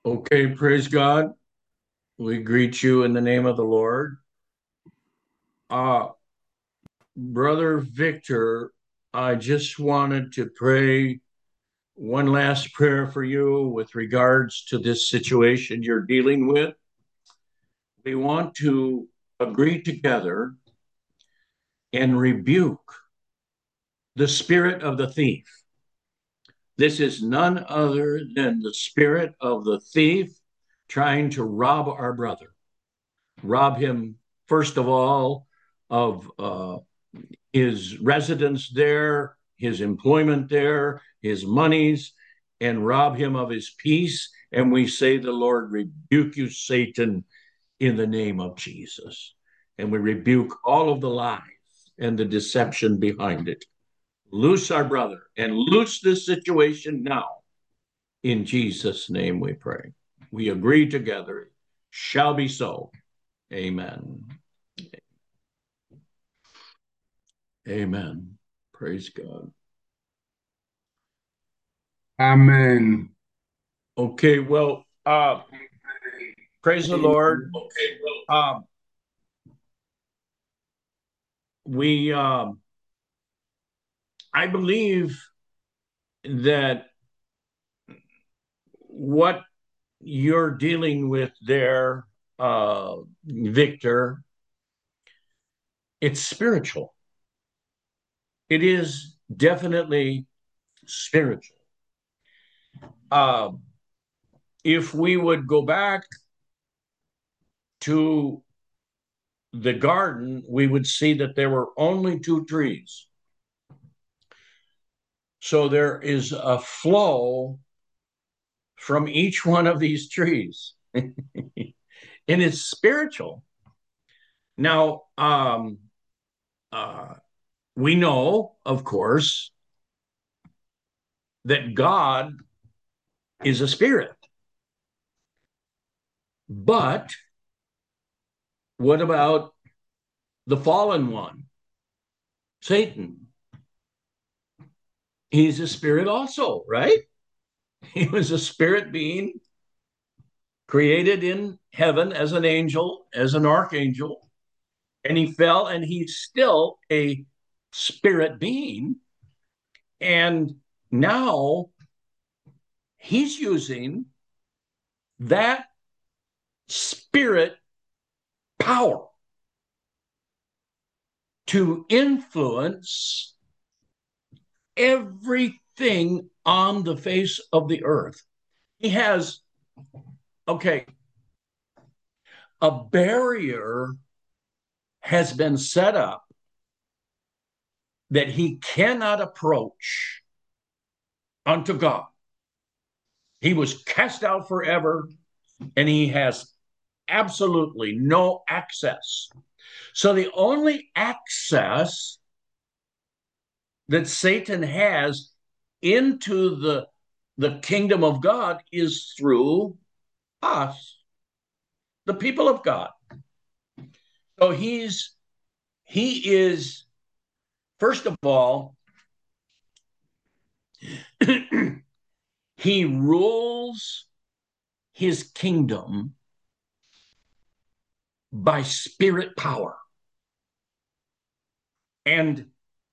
Okay, praise God. We greet you in the name of the Lord. Uh, Brother Victor, I just wanted to pray one last prayer for you with regards to this situation you're dealing with. We want to agree together and rebuke the spirit of the thief. This is none other than the spirit of the thief trying to rob our brother, rob him, first of all, of his residence there, his employment there, his monies, and rob him of his peace. And we say, the Lord rebuke you, Satan, in the name of Jesus. And we rebuke all of the lies and the deception behind it. Loose our brother and loose this situation now. In Jesus' name we pray. We agree together. Shall be so. Amen. Amen. Praise God. Amen. Okay, well, praise the Lord. Um, we, I believe that what you're dealing with there, Victor, it's spiritual. It is definitely spiritual. Uh, if we would go back to the garden, we would see that there were only two trees. So there is a flow from each one of these trees, and it's spiritual. Now, uh, we know, of course, that God is a spirit, but what about the fallen one, Satan? He's a spirit also, right? He was a spirit being created in heaven as an angel, as an archangel, and he fell, and he's still a spirit being. And now he's using that spirit power to influence everything on the face of the earth. He has, okay, a barrier has been set up that he cannot approach unto God. He was cast out forever, and he has absolutely no access. So the only access that Satan has into the kingdom of God is through us, the people of God. So he is, first of all, he rules his kingdom by spirit power. And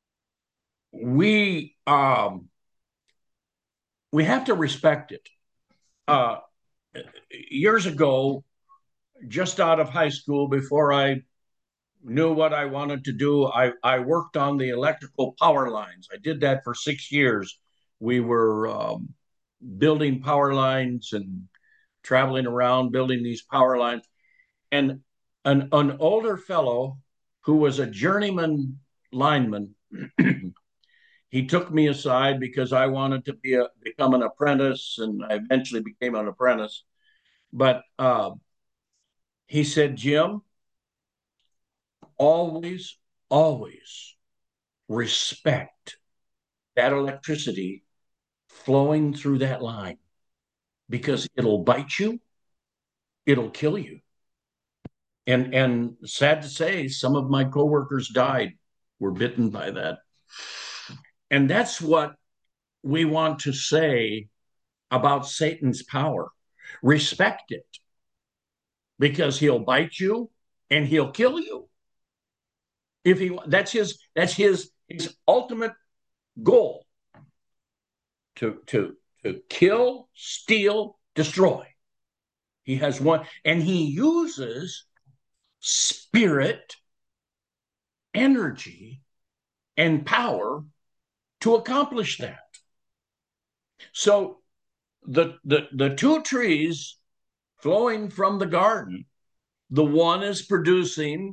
we have to respect it. Uh, Years ago, just out of high school, before I knew what I wanted to do, I worked on the electrical power lines. I did that for 6 years. We were building power lines and traveling around building these power lines. And an older fellow who was a journeyman lineman, he took me aside because I wanted to become an apprentice, and I eventually became an apprentice. But he said, Jim, always, always respect that electricity flowing through that line because it'll bite you, it'll kill you. And sad to say, some of my coworkers died, were bitten by that. And that's what we want to say about Satan's power. Respect it, because he'll bite you and he'll kill you. If he that's his ultimate goal, to kill, steal, destroy. He has one, and he uses spirit, energy, and power to accomplish that. So the two trees flowing from the garden, the one is producing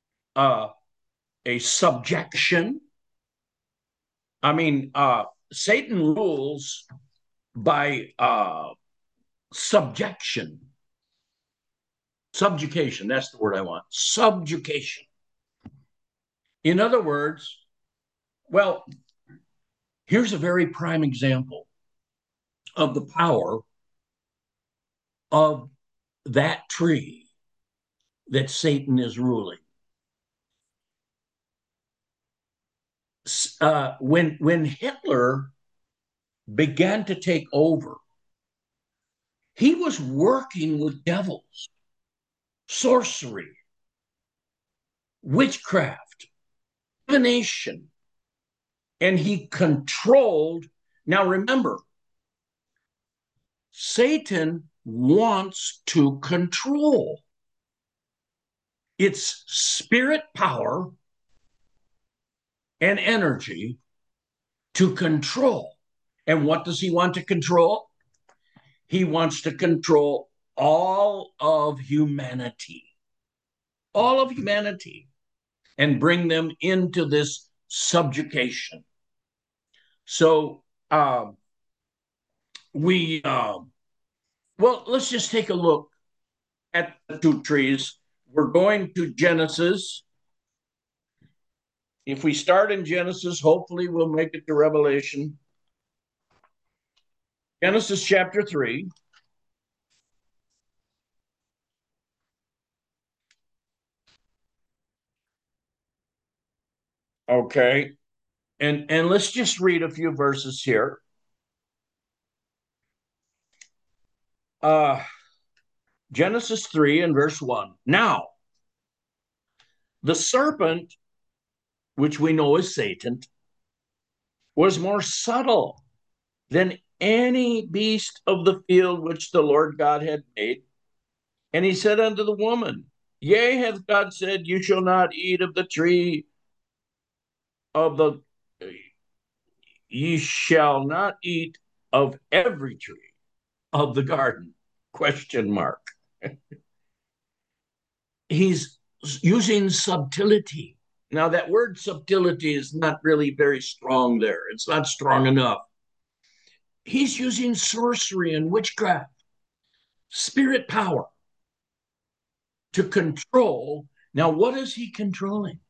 a subjection. I mean, Satan rules by subjection, subjugation. That's the word I want. Subjugation. In other words, well, here's a very prime example of the power of that tree that Satan is ruling. When Hitler began to take over, he was working with devils, sorcery, witchcraft, divination, and he controlled. Now remember, Satan wants to control. It's spirit power and energy to control. And what does he want to control? He wants to control all of humanity, and bring them into this subjugation. So well, let's just take a look at the two trees. We're going to Genesis. If we start in Genesis, hopefully we'll make it to Revelation. Genesis chapter 3. Okay. And let's just read a few verses here. Genesis 3 and verse 1. Now, the serpent, which we know is Satan, was more subtle than any beast of the field which the Lord God had made. And he said unto the woman, Yea, hath God said, You shall not eat of the tree of the, ye shall not eat of every tree of the garden? Question mark. He's using subtlety. Now, that word subtlety is not really very strong there. It's not strong enough. He's using sorcery and witchcraft, spirit power to control. Now, what is he controlling?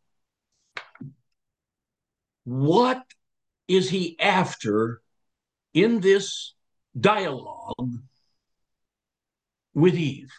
What is he after in this dialogue with Eve?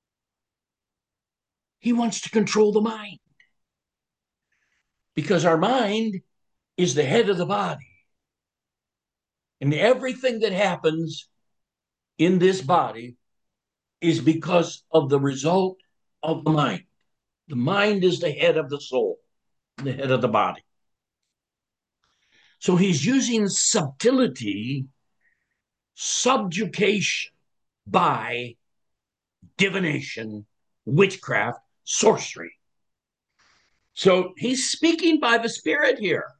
He wants to control the mind, because our mind is the head of the body. And everything that happens in this body is because of the result of the mind. The mind is the head of the soul, the head of the body. So he's using subtlety, subjugation by divination, witchcraft, sorcery. So he's speaking by the Spirit here.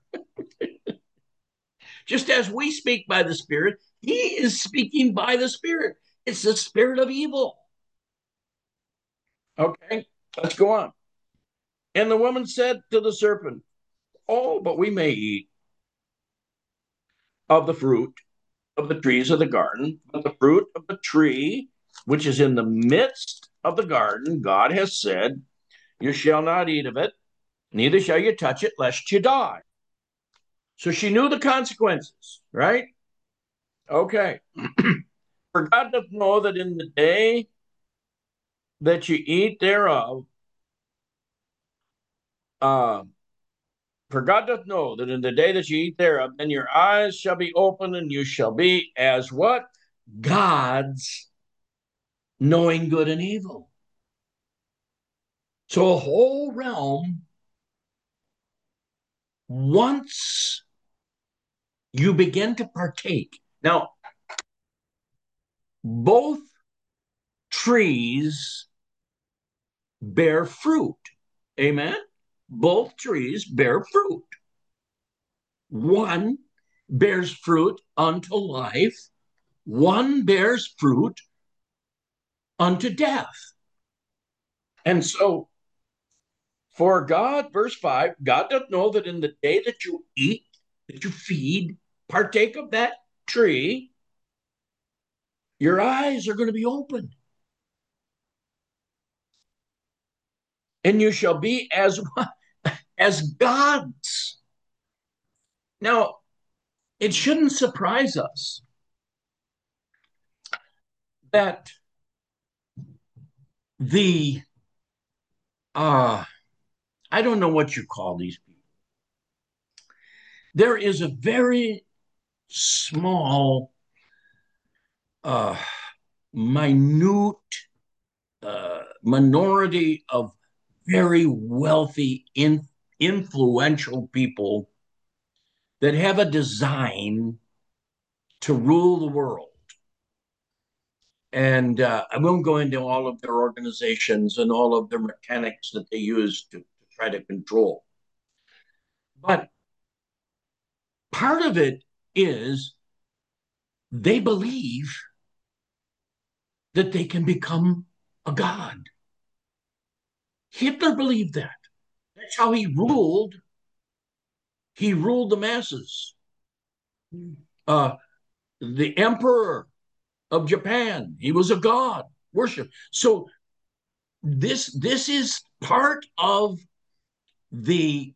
Just as we speak by the Spirit, he is speaking by the Spirit. It's the spirit of evil. Okay, let's go on. And the woman said to the serpent, Oh, but we may eat of the fruit of the trees of the garden, but the fruit of the tree which is in the midst of the garden, God has said, You shall not eat of it, neither shall you touch it, lest you die. So she knew the consequences, right? Okay. For God doth know that in the day that you eat thereof, uh, for God doth know that in the day that you eat thereof, then your eyes shall be opened, and you shall be as what? Gods, knowing good and evil. So a whole realm, once you begin to partake. Now, both trees bear fruit. Amen? Both trees bear fruit. One bears fruit unto life, one bears fruit unto death. And so, for God, verse 5, God doth know that in the day that you eat, that you feed, partake of that tree, your eyes are going to be opened. And you shall be as gods. Now, it shouldn't surprise us that the I don't know what you call these people. There is a very small, uh, minute minority of very wealthy, influential people that have a design to rule the world. And I won't go into all of their organizations and all of their mechanics that they use to try to control. But part of it is they believe that they can become a god. Hitler believed that. That's how he ruled. He ruled the masses. Uh, the emperor of Japan, he was a god, worship. So this is part of the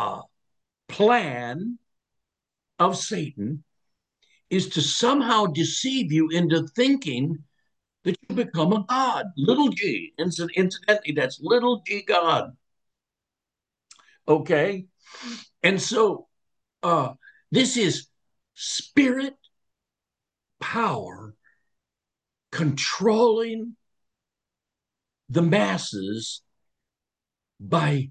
plan of Satan, is to somehow deceive you into thinking that you become a god, little g. Incidentally, that's little g God. Okay, and so this is spirit power controlling the masses by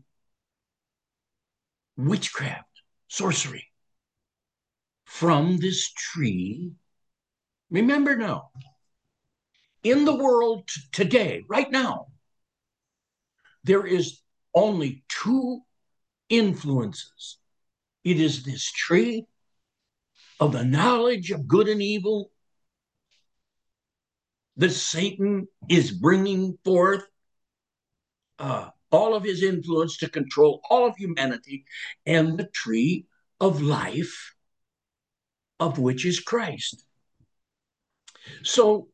witchcraft, sorcery from this tree. Remember now, in the world today, right now, there is only two influences. It is this tree of the knowledge of good and evil that Satan is bringing forth all of his influence to control all of humanity, and the tree of life, of which is Christ. So,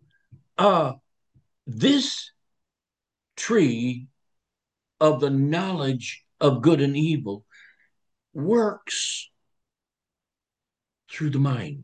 this tree of the knowledge of good and evil works through the mind.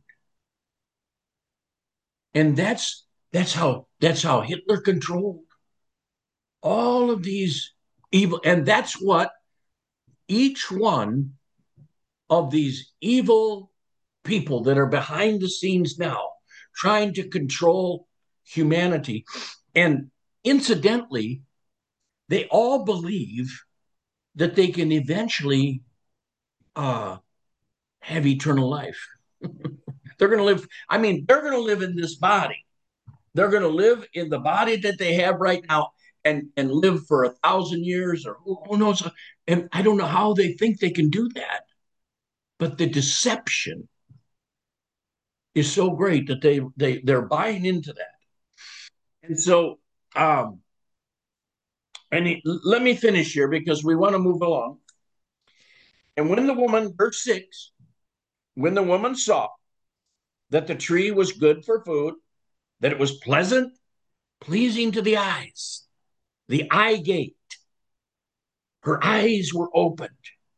And that's how Hitler controlled all of these evil. And that's what each one of these evil people that are behind the scenes now trying to control humanity. And incidentally, they all believe that they can eventually have eternal life. They're going to live, I mean, they're going to live in this body. They're going to live in the body that they have right now and live for 1,000 years, or who knows. And I don't know how they think they can do that. But the deception is so great that they're buying into that. And so, um, let me finish here because we want to move along. And when the woman, verse 6, when the woman saw that the tree was good for food, that it was pleasant, pleasing to the eyes, the eye gate, her eyes were opened,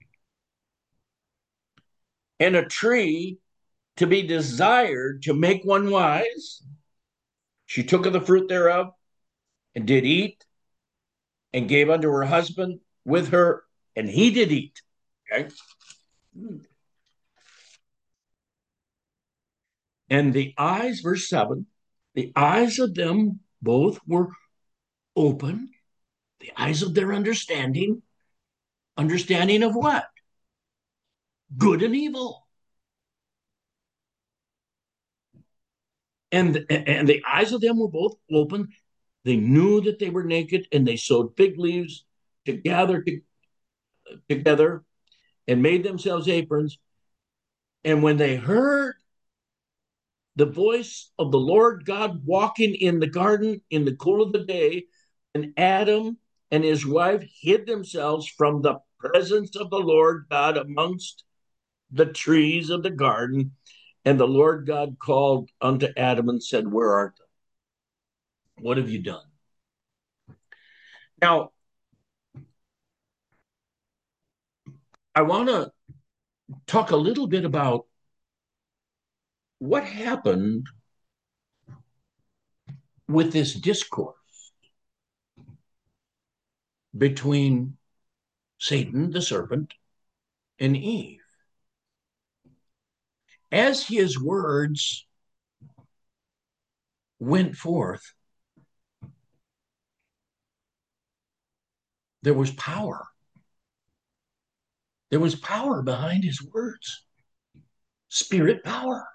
and a tree to be desired to make one wise, she took of the fruit thereof and did eat, and gave unto her husband with her, and he did eat. Okay. And the eyes, verse 7, the eyes of them Both were open, the eyes of their understanding. Understanding of what? Good and evil. And the eyes of them were both open. They knew that they were naked, and they sewed fig leaves to gather together and made themselves aprons. And when they heard the voice of the Lord God walking in the garden in the cool of the day, and Adam and his wife hid themselves from the presence of the Lord God amongst the trees of the garden. And the Lord God called unto Adam and said, where art thou? What have you done? Now, I want to talk a little bit about what happened with this discourse between Satan, the serpent, and Eve. As his words went forth, there was power. There was power behind his words, spirit power.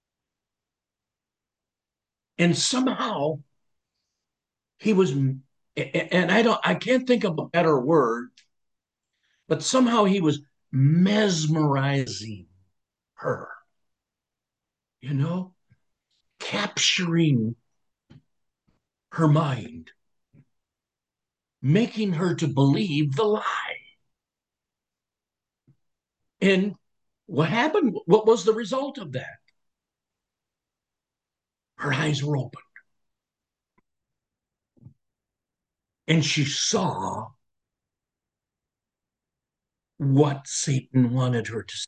And somehow he was, and I can't think of a better word, but somehow he was mesmerizing her, you know, capturing her mind, making her to believe the lie. And what happened? What was the result of that? Her eyes were open, and she saw what Satan wanted her to see.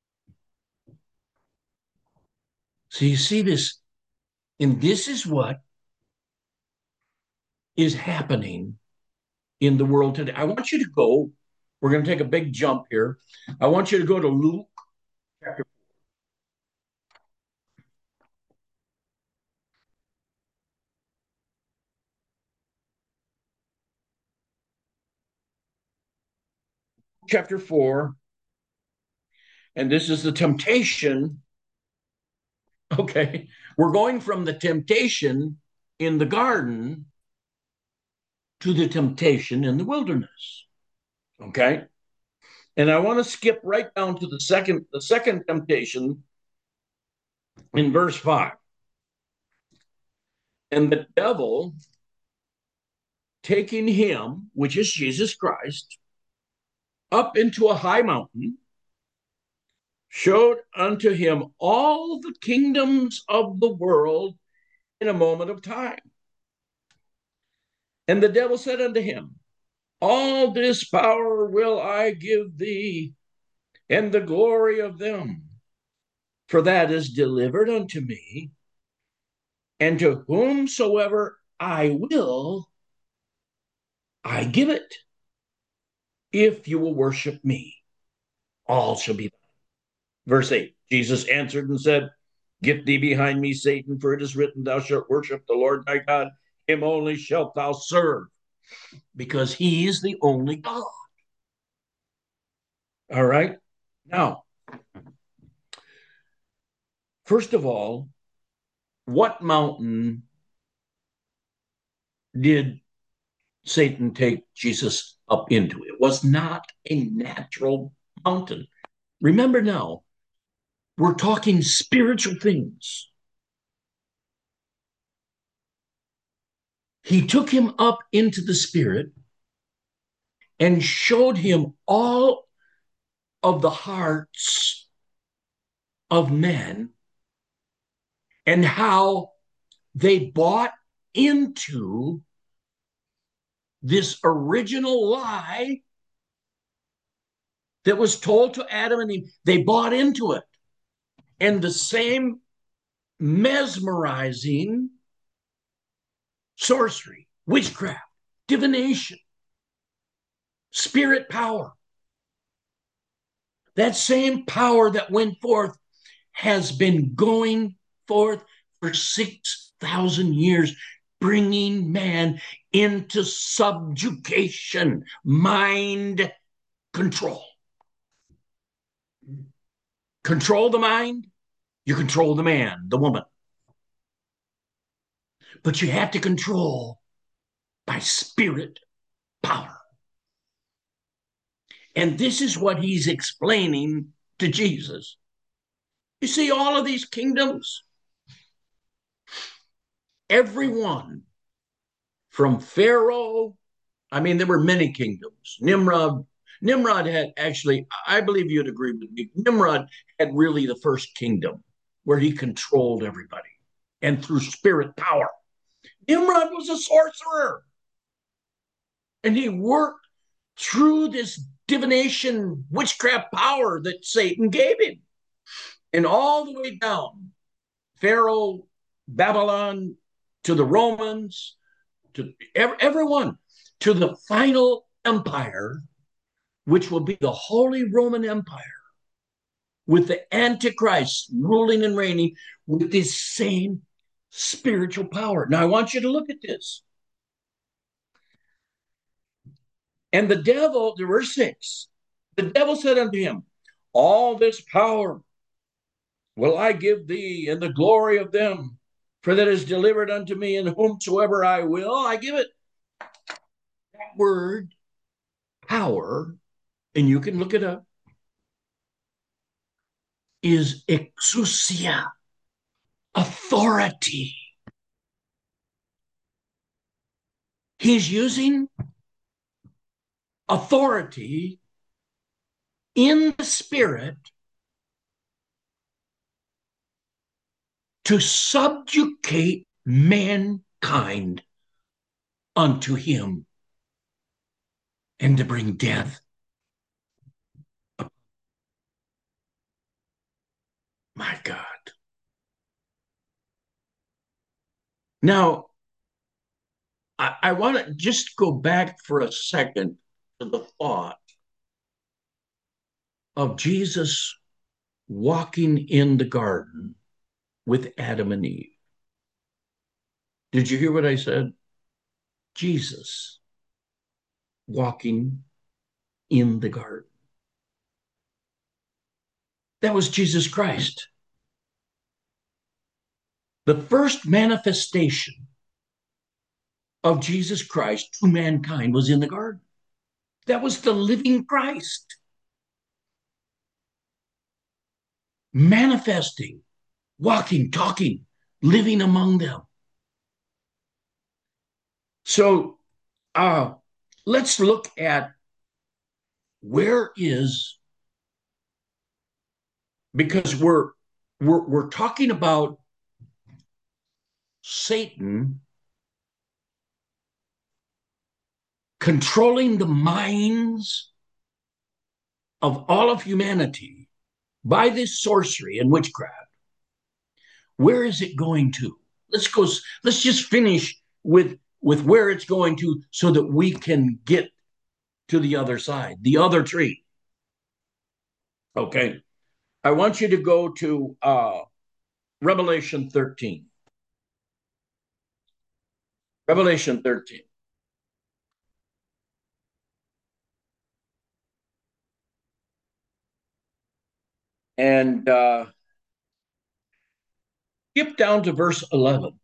So you see this, and this is what is happening in the world today. I want you to go, we're going to take a big jump here. I want you to go to Luke chapter, chapter 4, and this is the temptation. Okay, we're going from the temptation in the garden to the temptation in the wilderness. Okay, and I want to skip right down to the second temptation in verse 5. And the devil, taking him, which is Jesus Christ, up into a high mountain, showed unto him all the kingdoms of the world in a moment of time. And the devil said unto him, all this power will I give thee, and the glory of them, for that is delivered unto me, and to whomsoever I will, I give it. If you will worship me, all shall be thine. Verse 8, Jesus answered and said, get thee behind me, Satan, for it is written, thou shalt worship the Lord thy God, him only shalt thou serve, because he is the only God. All right? Now, first of all, what mountain did Satan take Jesus up into? It was not a natural mountain. Remember now, we're talking spiritual things. He took him up into the spirit and showed him all of the hearts of men and how they bought into this original lie that was told to Adam and Eve. They bought into it. And the same mesmerizing sorcery, witchcraft, divination, spirit power, that same power that went forth has been going forth for 6,000 years, bringing man into subjugation, mind control. Control the mind, you control the man, the woman. But you have to control by spirit power. And this is what he's explaining to Jesus. You see, all of these kingdoms, everyone from Pharaoh, I mean, there were many kingdoms. Nimrod had actually, I believe you'd agree with me, Nimrod had really the first kingdom where he controlled everybody and through spirit power. Nimrod was a sorcerer and he worked through this divination, witchcraft power that Satan gave him. And all the way down, Pharaoh, Babylon, to the Romans, to everyone, to the final empire, which will be the Holy Roman Empire, with the Antichrist ruling and reigning with this same spiritual power. Now, I want you to look at this. And the devil, there were 6. The devil said unto him, all this power will I give thee, and the glory of them, for that is delivered unto me, and whomsoever I will, I give it. That word, power, and you can look it up, is exousia, authority. He's using authority in the spirit to subjugate mankind unto him and to bring death. My God. Now, I want to just go back for a second to the thought of Jesus walking in the garden with Adam and Eve. Did you hear what I said? Jesus walking in the garden. That was Jesus Christ. The first manifestation of Jesus Christ to mankind was in the garden. That was the living Christ manifesting, walking, talking, living among them. So let's look at where is, because we're talking about Satan controlling the minds of all of humanity by this sorcery and witchcraft. Where is it going to? Let's just finish with where it's going to so that we can get to the other side, the other tree. Okay. I want you to go to Revelation 13. Revelation 13. And skip down to verse 11.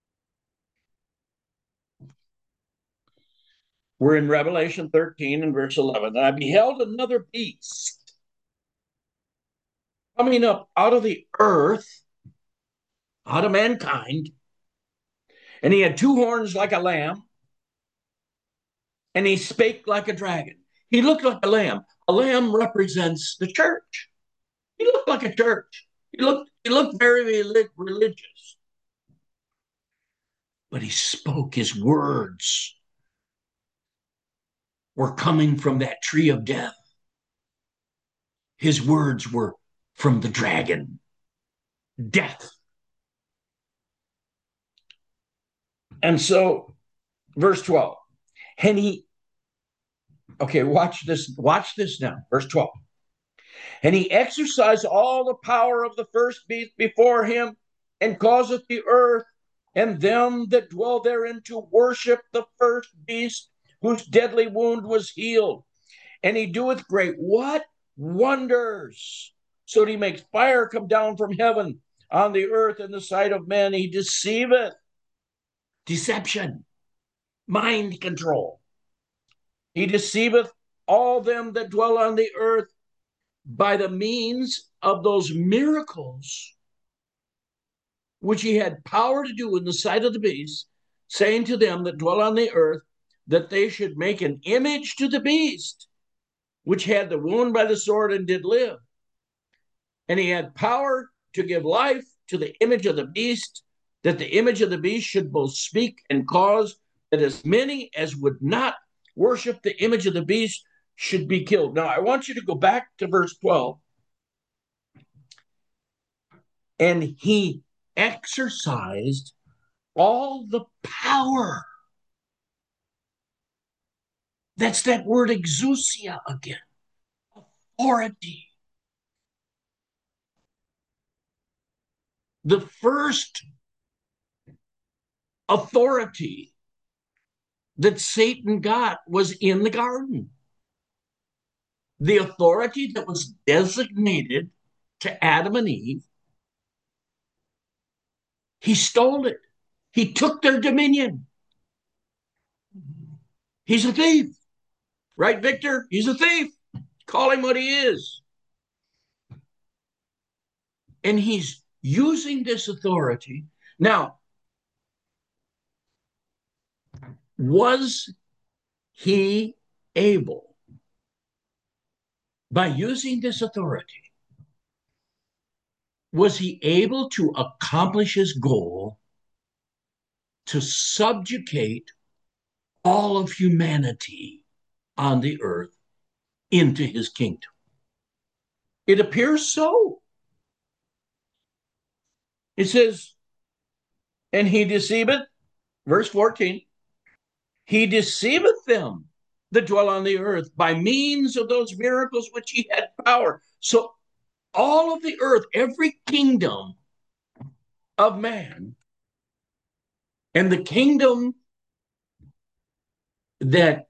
We're in Revelation 13 and verse 11. And I beheld another beast coming up out of the earth, out of mankind, and he had 2 horns like a lamb, and he spake like a dragon. He looked like a lamb. A lamb represents the church. He looked like a church. He looked very religious. But he spoke, his words were coming from that tree of death. His words were from the dragon, death. And so, verse 12, and he, okay, watch this now, verse 12. And he exercised all the power of the first beast before him, and causeth the earth and them that dwell therein to worship the first beast, whose deadly wound was healed. And he doeth great what? Wonders. So that he makes fire come down from heaven on the earth in the sight of men. He deceiveth. Deception, mind control. He deceiveth all them that dwell on the earth by the means of those miracles which he had power to do in the sight of the beast, saying to them that dwell on the earth that they should make an image to the beast, which had the wound by the sword and did live. And he had power to give life to the image of the beast, that the image of the beast should both speak and cause that as many as would not worship the image of the beast should be killed. Now, I want you to go back to verse 12. And he exercised all the power. That's that word exousia again. Authority. The first authority that Satan got was in the garden. The authority that was designated to Adam and Eve, he stole it. He took their dominion. He's a thief. Right, Victor? He's a thief. Call him what he is. And he's using this authority. Now, was he able, by using this authority, was he able to accomplish his goal to subjugate all of humanity on the earth into his kingdom? It appears so. It says, and he deceiveth, verse 14, he deceiveth them that dwell on the earth by means of those miracles which he had power. So all of the earth, every kingdom of man, and the kingdom that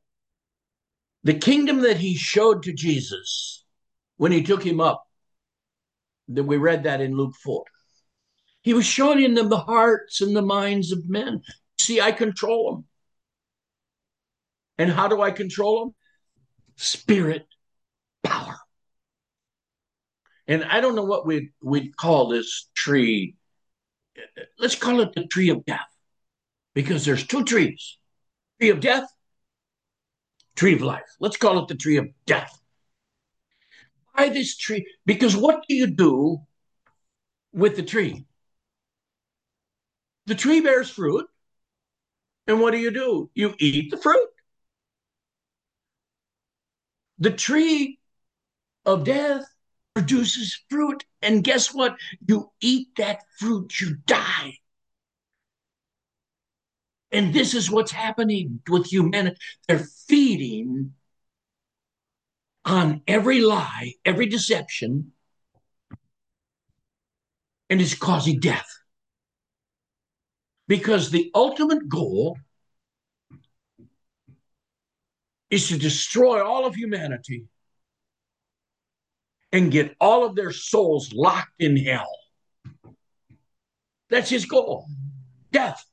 he showed to Jesus when he took him up, that we read that in Luke 4. He was showing them the hearts and the minds of men. See, I control them. And how do I control them? Spirit, power. And I don't know what we'd call this tree. Let's call it the tree of death, because there's two trees: tree of death, tree of life. Let's call it the tree of death. Why this tree? Because what do you do with the tree? The tree bears fruit, and what do? You eat the fruit. The tree of death produces fruit, and guess what? You eat that fruit, you die. And this is what's happening with humanity. They're feeding on every lie, every deception, and it's causing death. Because the ultimate goal is to destroy all of humanity and get all of their souls locked in hell. That's his goal: death.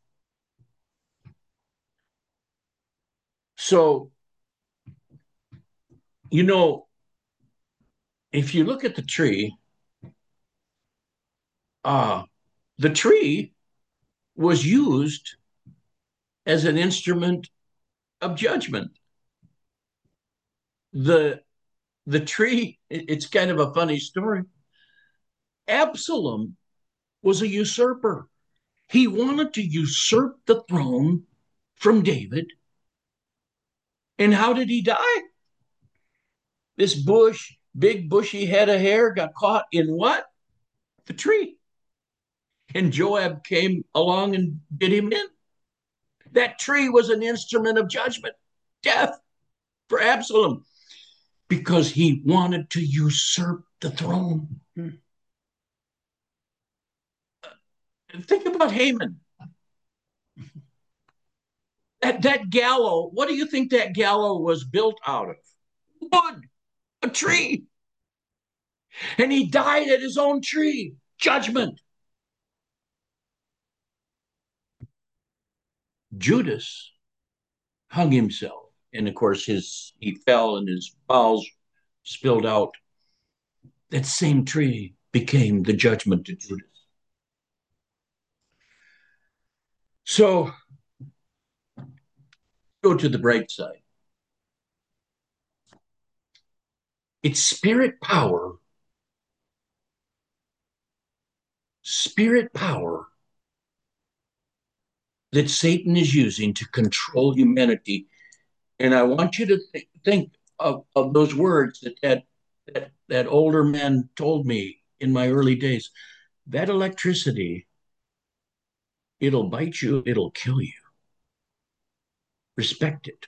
So, if you look at the tree, the tree was used as an instrument of judgment. The tree, it's kind of a funny story. Absalom was a usurper. He wanted to usurp the throne from David. And how did he die? This big bushy head of hair got caught in what? The tree. And Joab came along and did him in. That tree was an instrument of judgment, death for Absalom, because he wanted to usurp the throne. Think about Haman. That gallows, what do you think that gallows was built out of? Wood, a tree. And he died at his own tree. Judgment. Judas hung himself. And of course, he fell and his bowels spilled out. That same tree became the judgment to Judas. So go to the bright side. It's spirit power that Satan is using to control humanity. And I want you to think of those words that older man told me in my early days. That electricity, it'll bite you, it'll kill you. Respect it.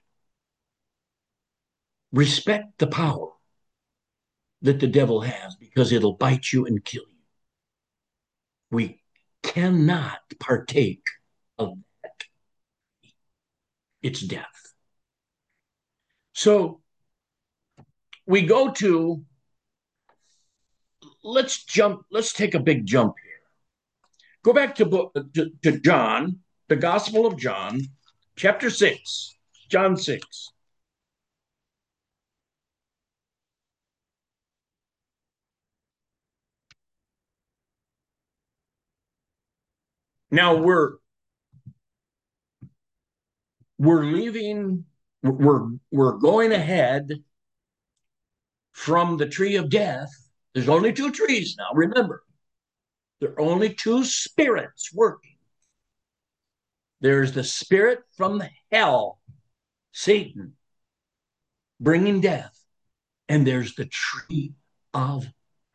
Respect the power that the devil has because it'll bite you and kill you. We cannot partake of that. It's death. So we go to, let's take a big jump here. Go back to John, the Gospel of John, chapter 6, John 6. Now we're leaving, we're going ahead from the tree of death. There's only two trees now, remember. There are only two spirits working. There's the spirit from hell, Satan, bringing death, and there's the tree of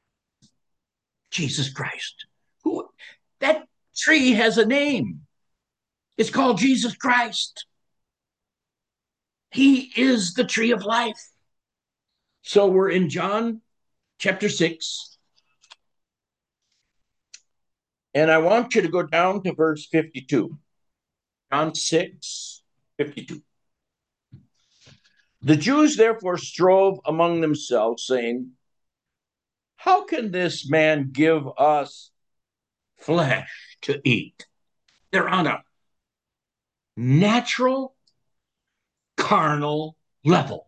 Jesus Christ. Who that tree has a name. It's called Jesus Christ. He is the tree of life. So we're in John chapter 6. And I want you to go down to verse 52. John 6, 52. The Jews therefore strove among themselves, saying, how can this man give us flesh to eat? They're on a natural, carnal level.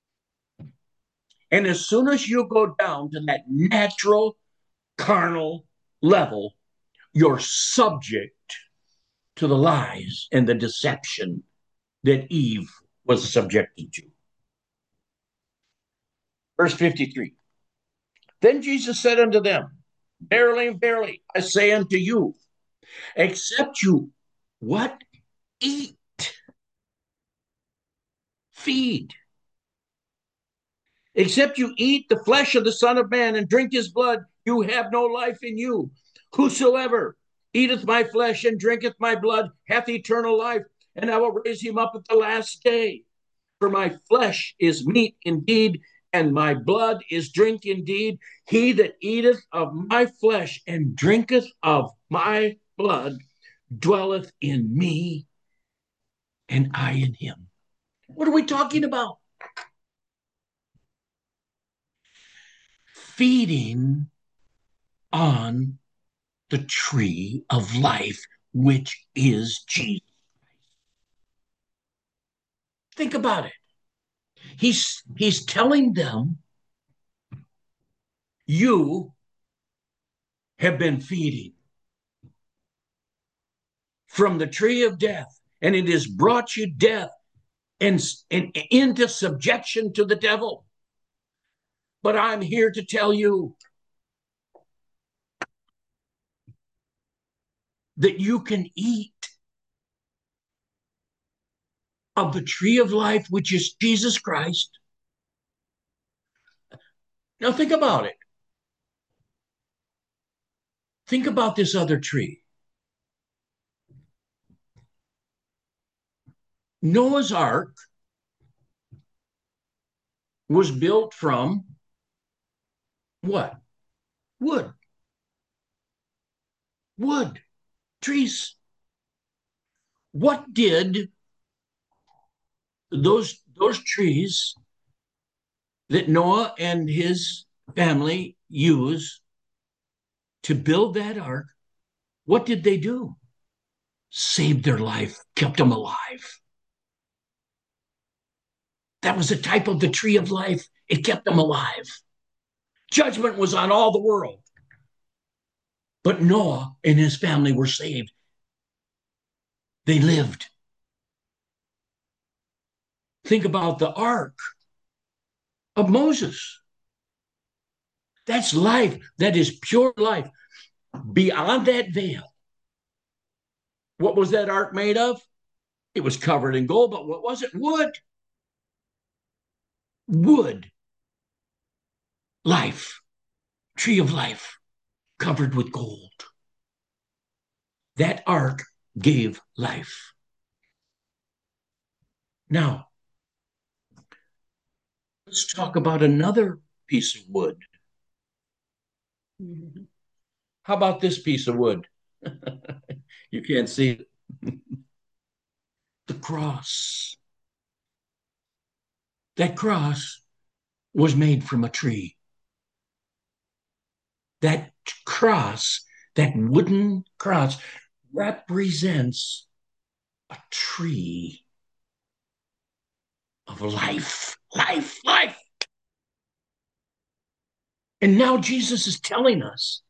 And as soon as you go down to that natural, carnal level, you're subject to the lies and the deception that Eve was subjected to. Verse 53. Then Jesus said unto them, verily, verily, I say unto you, except you what? Eat. Feed. Except you eat the flesh of the Son of Man and drink his blood, you have no life in you. Whosoever eateth my flesh and drinketh my blood hath eternal life, and I will raise him up at the last day. For my flesh is meat indeed, and my blood is drink indeed. He that eateth of my flesh and drinketh of my blood dwelleth in me, and I in him. What are we talking about? Feeding on the tree of life, which is Jesus. Think about it. He's telling them, you have been feeding from the tree of death, and it has brought you death and into subjection to the devil. But I'm here to tell you that you can eat of the tree of life, which is Jesus Christ. Now think about it. Think about this other tree. Noah's Ark was built from what? Wood. Wood. Trees. What did those trees that Noah and his family used to build that ark, what did they do? Saved their life, kept them alive. That was a type of the tree of life. It kept them alive. Judgment was on all the world. But Noah and his family were saved. They lived. Think about the ark of Moses. That's life. That is pure life. Beyond that veil, what was that ark made of? It was covered in gold, but what was it? Wood. Wood. Life. Tree of life covered with gold. That ark gave life. Now, let's talk about another piece of wood. How about this piece of wood? You can't see it. The cross. That cross was made from a tree. That cross, that wooden cross, represents a tree of life, life, life. And now Jesus is telling us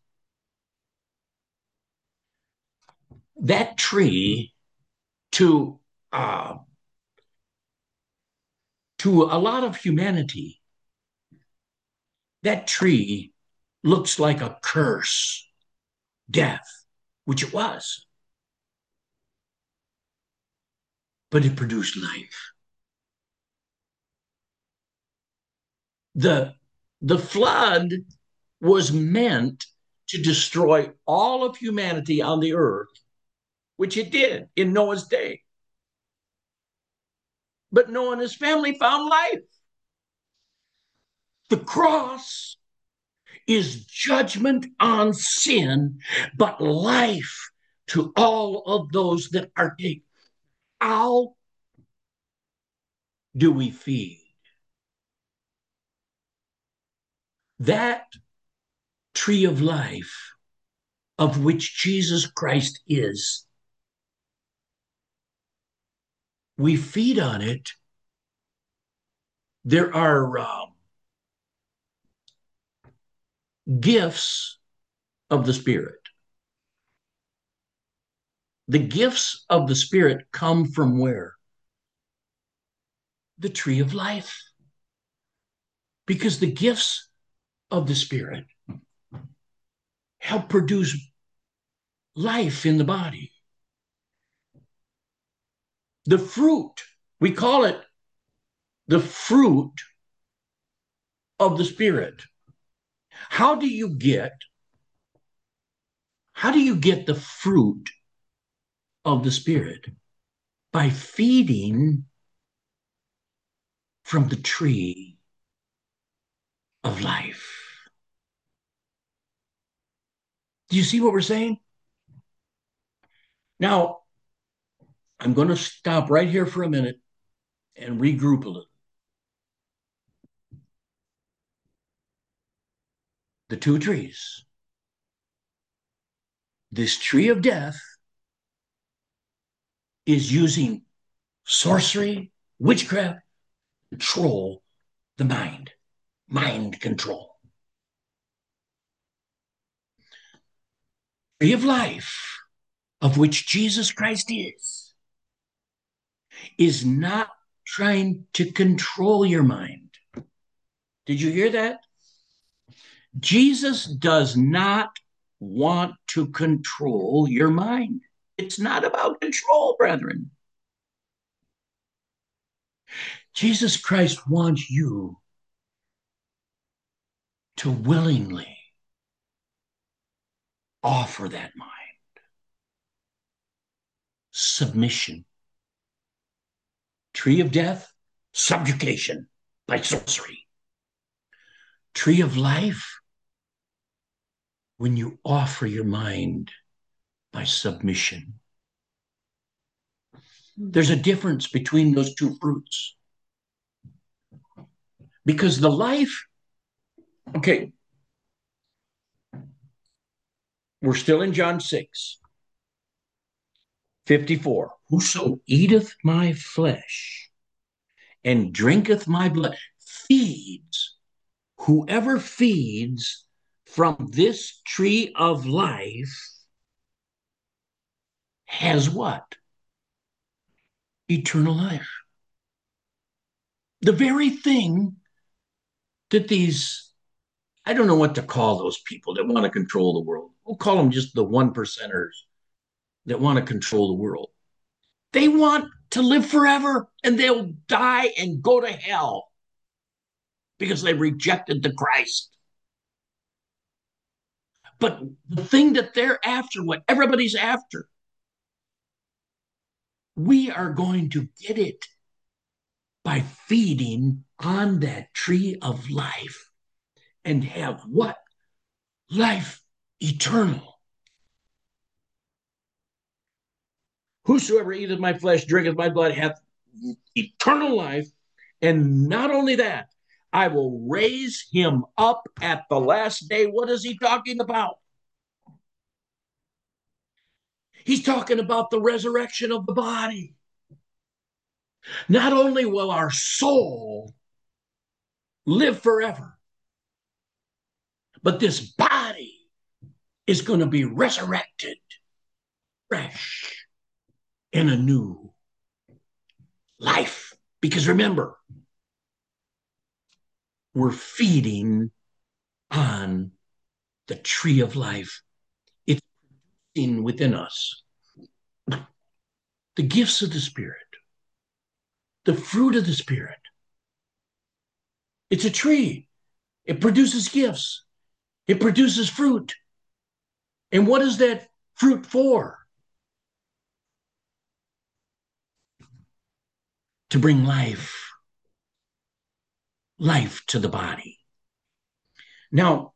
that tree to uh, to a lot of humanity, that tree looks like a curse, death, which it was, but it produced life. The the flood was meant to destroy all of humanity on the earth, which it did in Noah's day. But Noah and his family found life. The cross is judgment on sin, but life to all of those that are taken. How do we feed that tree of life of which Jesus Christ is? We feed on it. There are gifts of the Spirit. The gifts of the Spirit come from where? The tree of life. Because the gifts of the Spirit help produce life in the body. The fruit, we call it the fruit of the Spirit. How do you get the fruit of the Spirit? By feeding from the tree of life. Do you see what we're saying? Now, I'm going to stop right here for a minute and regroup a little. The two trees. This tree of death is using sorcery, witchcraft, control the mind, mind control. Tree of life, of which Jesus Christ is not trying to control your mind. Did you hear that? Jesus does not want to control your mind. It's not about control, brethren. Jesus Christ wants you to willingly offer that mind. Submission. Tree of death, subjugation by sorcery. Tree of life, when you offer your mind by submission. There's a difference between those two fruits. Because the life, okay, we're still in John 6:54. Whoso eateth my flesh and drinketh my blood feeds, whoever feeds from this tree of life has what? Eternal life. The very thing that these, I don't know what to call those people that want to control the world. We'll call them just the one percenters that want to control the world. They want to live forever and they'll die and go to hell because they rejected the Christ. But the thing that they're after, what everybody's after, we are going to get it by feeding on that tree of life and have what? Life eternal. Whosoever eateth my flesh, drinketh my blood, hath eternal life. And not only that, I will raise him up at the last day. What is he talking about? He's talking about the resurrection of the body. Not only will our soul live forever, but this body is going to be resurrected, fresh, in a new life. Because remember, we're feeding on the tree of life. It's within us the gifts of the Spirit, the fruit of the Spirit. It's a tree. It produces gifts. It produces fruit. And what is that fruit for? To bring life to the body. Now,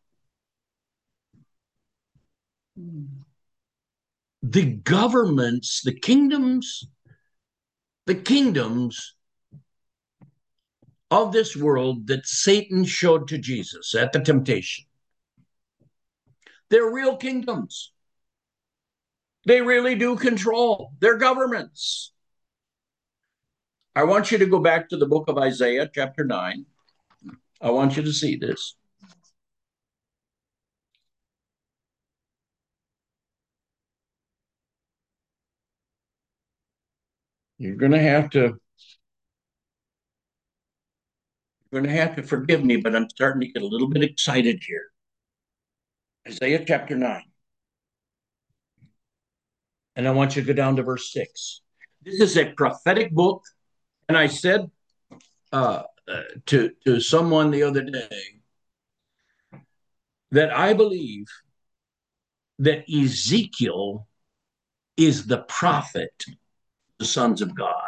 the governments, the kingdoms of this world that Satan showed to Jesus at the temptation, they're real kingdoms. They really do control their governments. I want you to go back to the book of Isaiah, chapter 9. I want you to see this. You're going to have to forgive me, but I'm starting to get a little bit excited here. Isaiah chapter 9. And I want you to go down to verse 6. This is a prophetic book. And I said to someone the other day that I believe that Ezekiel is the prophet, the sons of God.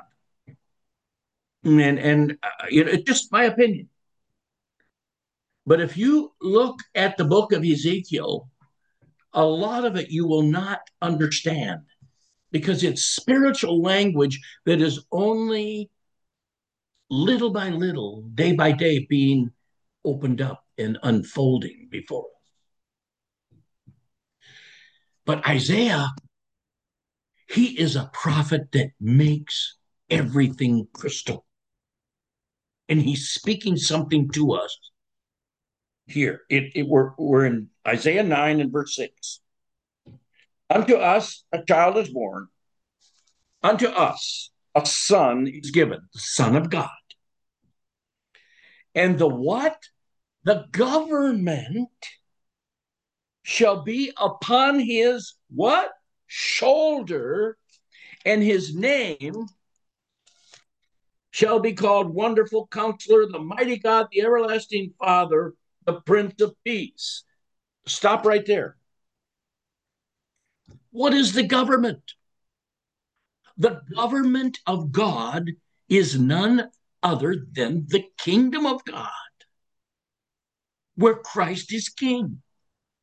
And it's just my opinion. But if you look at the book of Ezekiel, a lot of it you will not understand because it's spiritual language that is only little by little, day by day, being opened up and unfolding before us. But Isaiah, he is a prophet that makes everything crystal. And he's speaking something to us here. We're in Isaiah 9 and verse 6. Unto us a child is born, unto us a son is given, the Son of God. And the what? The government shall be upon his what? Shoulder, and his name shall be called Wonderful Counselor, the Mighty God, the Everlasting Father, the Prince of Peace. Stop right there. What is the government? The government of God is none other than the kingdom of God, where Christ is king.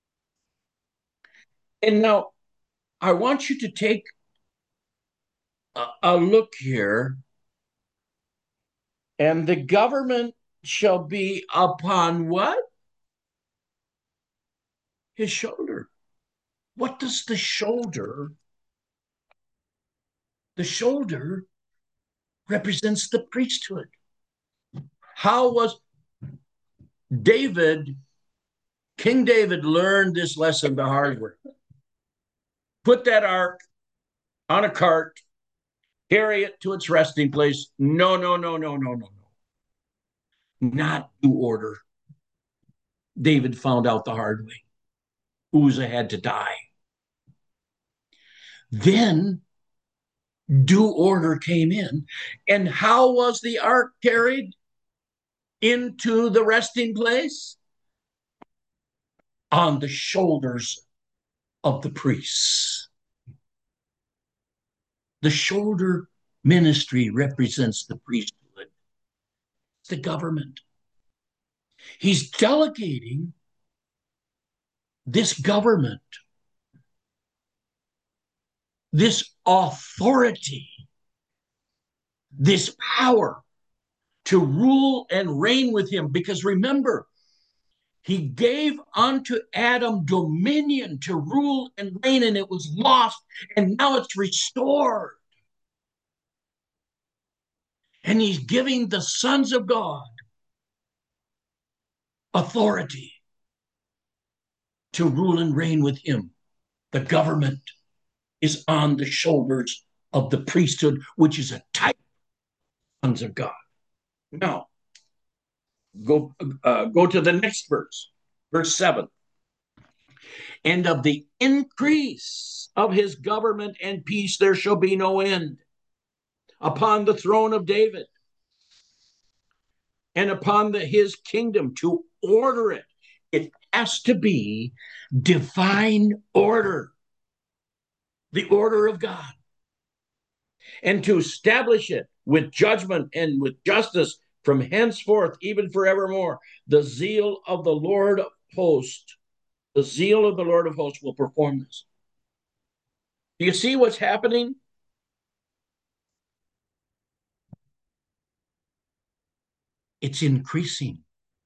And now I want you to take look here, and the government shall be upon what? His shoulder. What does the shoulder? The shoulder represents the priesthood. How was David, King David, learned this lesson the hard way? Put that ark on a cart, carry it to its resting place. No, no, no, no, no, no, no. Not due order. David found out the hard way. Uzzah had to die. Then due order came in. And how was the ark carried into the resting place? On the shoulders of the priests. The shoulder ministry represents the priesthood, the government. He's delegating this government, this authority, this power to rule and reign with him. Because remember, he gave unto Adam dominion to rule and reign, and it was lost, and now it's restored. And he's giving the sons of God authority to rule and reign with him. The government is on the shoulders of the priesthood, which is a type of sons of God. Now, go to the next verse 7. And of the increase of his government and peace there shall be no end upon the throne of David and upon his kingdom, to order it. It has to be divine order, the order of God, and to establish it with judgment and with justice from henceforth, even forevermore. The zeal of the Lord of hosts, the zeal of the Lord of hosts will perform this. Do you see what's happening? It's increasing.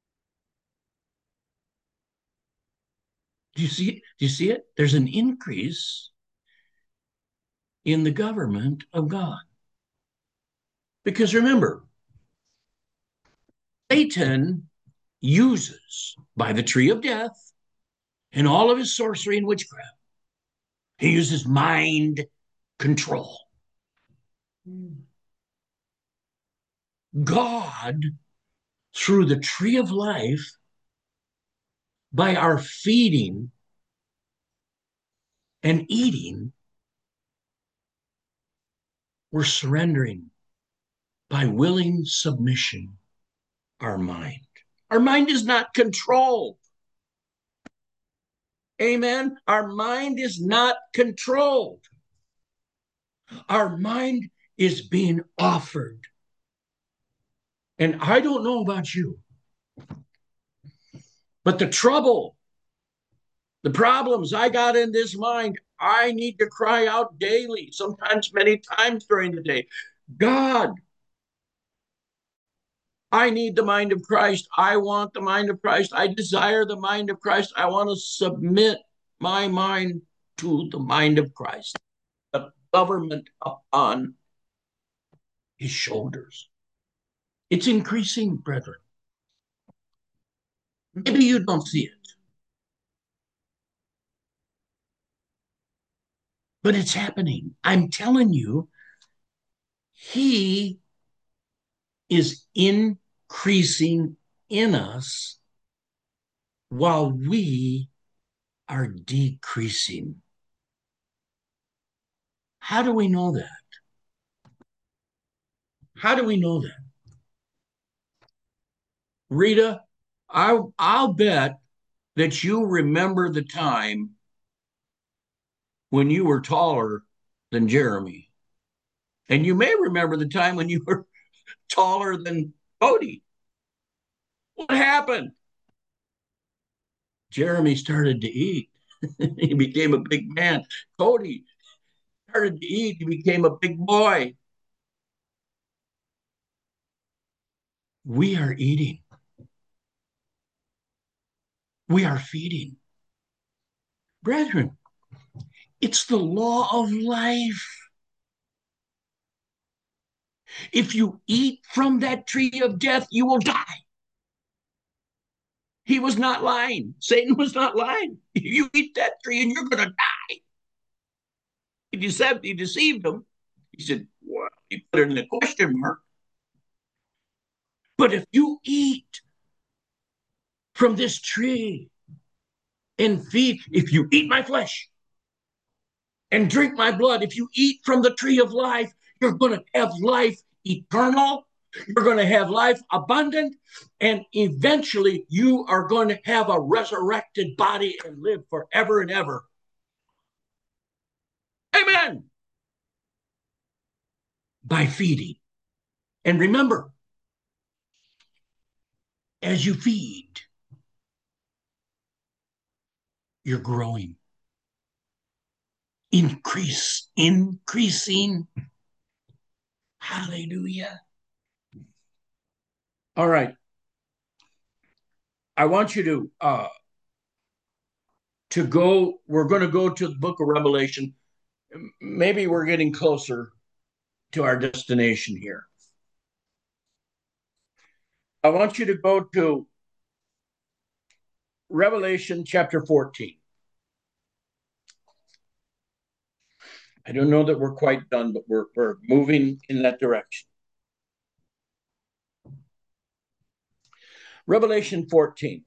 Do you see it? Do you see it? There's an increase in the government of God. Because remember, Satan uses, by the tree of death and all of his sorcery and witchcraft, he uses mind control. God, through the tree of life, by our feeding and eating, we're surrendering by willing submission our mind. Our mind is not controlled. Amen. Our mind is not controlled. Our mind is being offered. And I don't know about you, but the trouble, the problems I got in this mind, I need to cry out daily, sometimes many times during the day. God, I need the mind of Christ. I want the mind of Christ. I desire the mind of Christ. I want to submit my mind to the mind of Christ, the government upon his shoulders. It's increasing, brethren. Maybe you don't see it, but it's happening. I'm telling you, he is increasing in us while we are decreasing. How do we know that? How do we know that? Rita, I'll bet that you remember the time when you were taller than Jeremy. And you may remember the time when you were taller than Cody. What happened? Jeremy started to eat. He became a big man. Cody started to eat, he became a big boy. We are eating. We are feeding. Brethren, it's the law of life. If you eat from that tree of death, you will die. He was not lying. Satan was not lying. You eat that tree and you're going to die. He deceived him. He said, well, he put it in a question mark. But if you eat from this tree and feed, if you eat my flesh and drink my blood, if you eat from the tree of life, you're going to have life eternal. You're going to have life abundant. And eventually you are going to have a resurrected body and live forever and ever. Amen. By feeding. And remember, as you feed, you're growing. Increasing. Hallelujah. All right. I want you to go. We're going to go to the book of Revelation. Maybe we're getting closer to our destination here. I want you to go to Revelation chapter 14. I don't know that we're quite done, but we're moving in that direction. Revelation 14.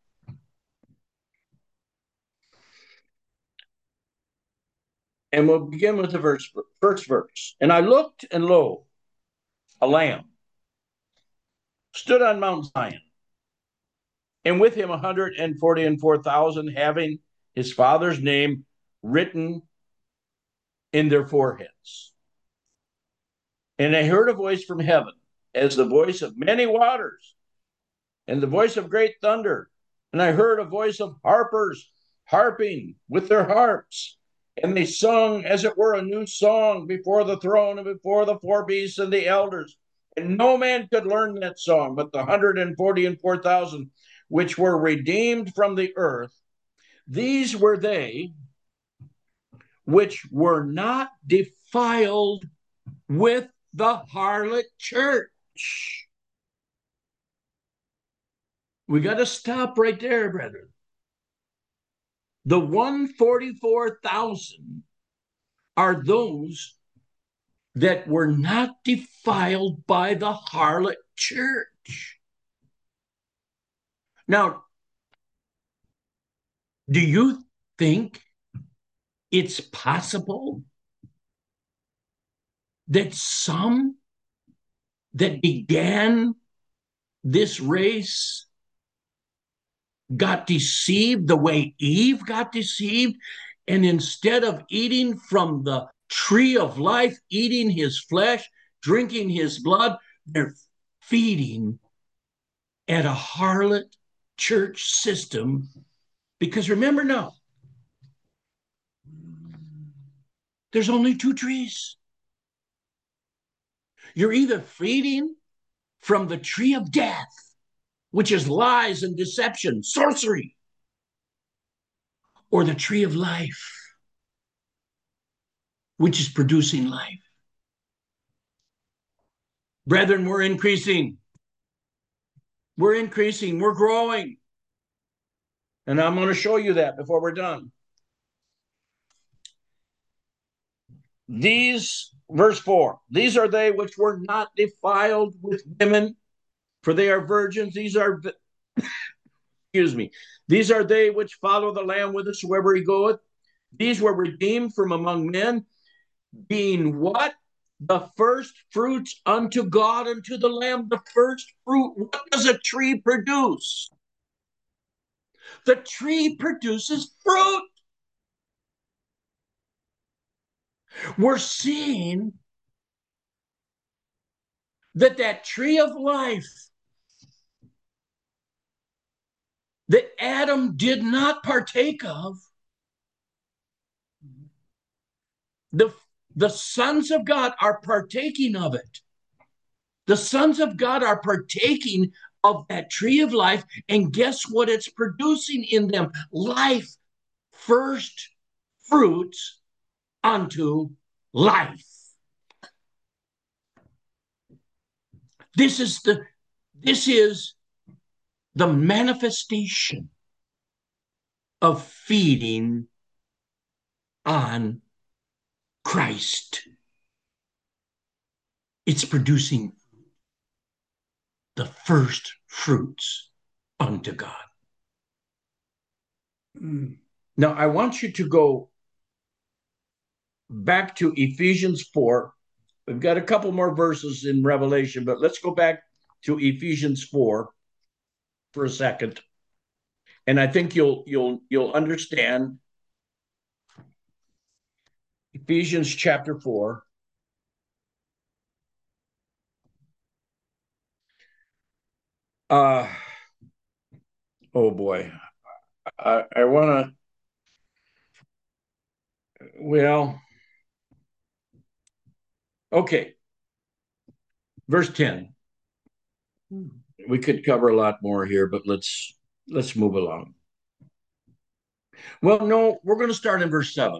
And we'll begin with the first verse. And I looked, and lo, a lamb stood on Mount Zion, and with him 144,000, having his father's name written in their foreheads. And I heard a voice from heaven, as the voice of many waters, and the voice of great thunder. And I heard a voice of harpers harping with their harps. And they sung, as it were, a new song before the throne and before the four beasts and the elders. And no man could learn that song but the 144,000 which were redeemed from the earth. These were they which were not defiled with the harlot church. We got to stop right there, brethren. The 144,000 are those that were not defiled by the harlot church. Now, do you think it's possible that some that began this race got deceived the way Eve got deceived, and instead of eating from the tree of life, eating his flesh, drinking his blood, they're feeding at a harlot church system? Because remember now, there's only two trees. You're either feeding from the tree of death, which is lies and deception, sorcery, or the tree of life, which is producing life. Brethren, we're increasing. We're increasing. We're growing. And I'm going to show you that before we're done. These, verse 4, these are they which were not defiled with women, for they are virgins. These are, these are they which follow the Lamb whithersoever he goeth. These were redeemed from among men, being what? The first fruits unto God and to the Lamb. The first fruit. What does a tree produce? The tree produces fruit. We're seeing that tree of life that Adam did not partake of, the the sons of God are partaking of it. The sons of God are partaking of that tree of life. And guess what it's producing in them? Life, first fruits unto life. This is the manifestation of feeding on Christ. It's producing the first fruits unto God. Now, I want you to go back to Ephesians 4. We've got a couple more verses in Revelation, but let's go back to Ephesians 4 for a second. And I think you'll understand. Ephesians chapter 4. Oh boy. I want to, well, okay. Verse 10. We could cover a lot more here, but let's move along. Well, no, we're going to start in verse 7.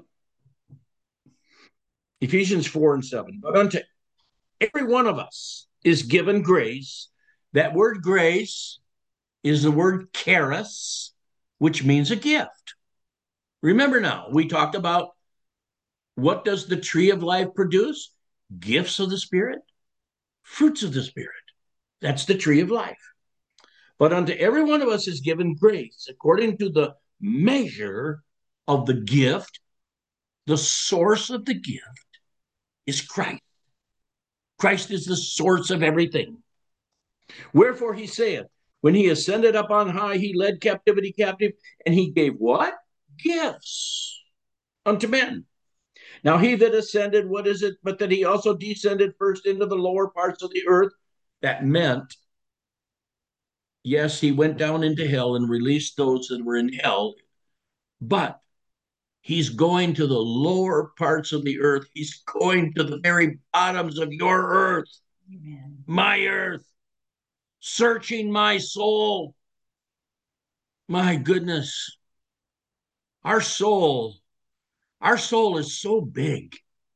Ephesians 4 and 7. But unto every one of us is given grace. That word grace is the word charis, which means a gift. Remember now, we talked about what does the tree of life produce? Gifts of the Spirit, fruits of the Spirit. That's the tree of life. But unto every one of us is given grace according to the measure of the gift. The source of the gift is Christ. Christ is the source of everything. Wherefore he saith, when he ascended up on high, he led captivity captive, and he gave what? Gifts unto men. Now he that ascended, what is it? But that he also descended first into the lower parts of the earth. That meant, yes, he went down into hell and released those that were in hell, but he's going to the lower parts of the earth. He's going to the very bottoms of your earth, Amen. My earth, searching my soul. My goodness, our soul is so big.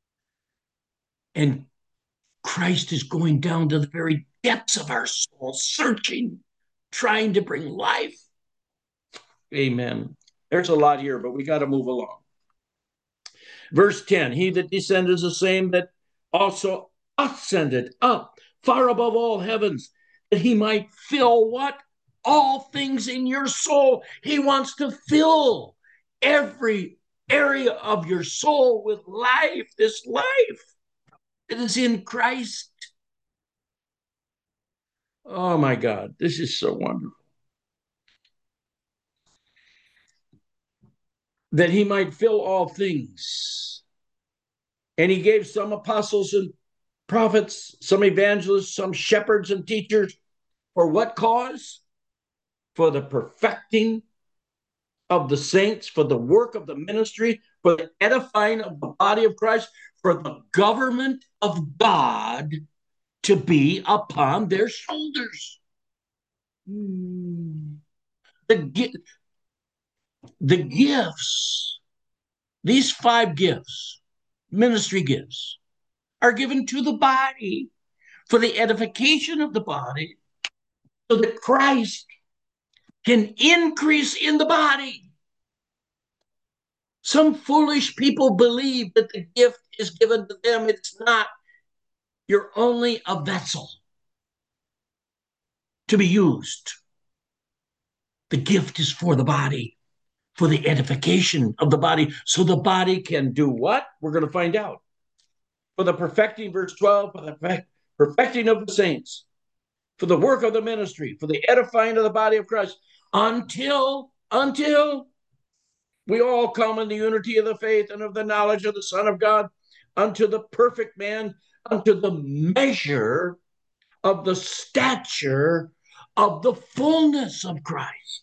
And Christ is going down to the very depths of our soul, searching, trying to bring life. Amen. There's a lot here, but we got to move along. Verse 10, he that descended is the same that also ascended up far above all heavens, that he might fill what? All things in your soul. He wants to fill every area of your soul with life, this life that is in Christ. Oh my God, this is so wonderful. That he might fill all things. And he gave some apostles and prophets, some evangelists, some shepherds and teachers. For what cause? For the perfecting of the saints, for the work of the ministry, for the edifying of the body of Christ, for the government of God to be upon their shoulders. The gifts, these 5 gifts, ministry gifts, are given to the body for the edification of the body so that Christ can increase in the body. Some foolish people believe that the gift is given to them. It's not. You're only a vessel to be used. The gift is for the body, for the edification of the body, so the body can do what? We're going to find out. For the perfecting, verse 12, for the perfecting of the saints, for the work of the ministry, for the edifying of the body of Christ, until we all come in the unity of the faith and of the knowledge of the Son of God, unto the perfect man, unto the measure of the stature of the fullness of Christ.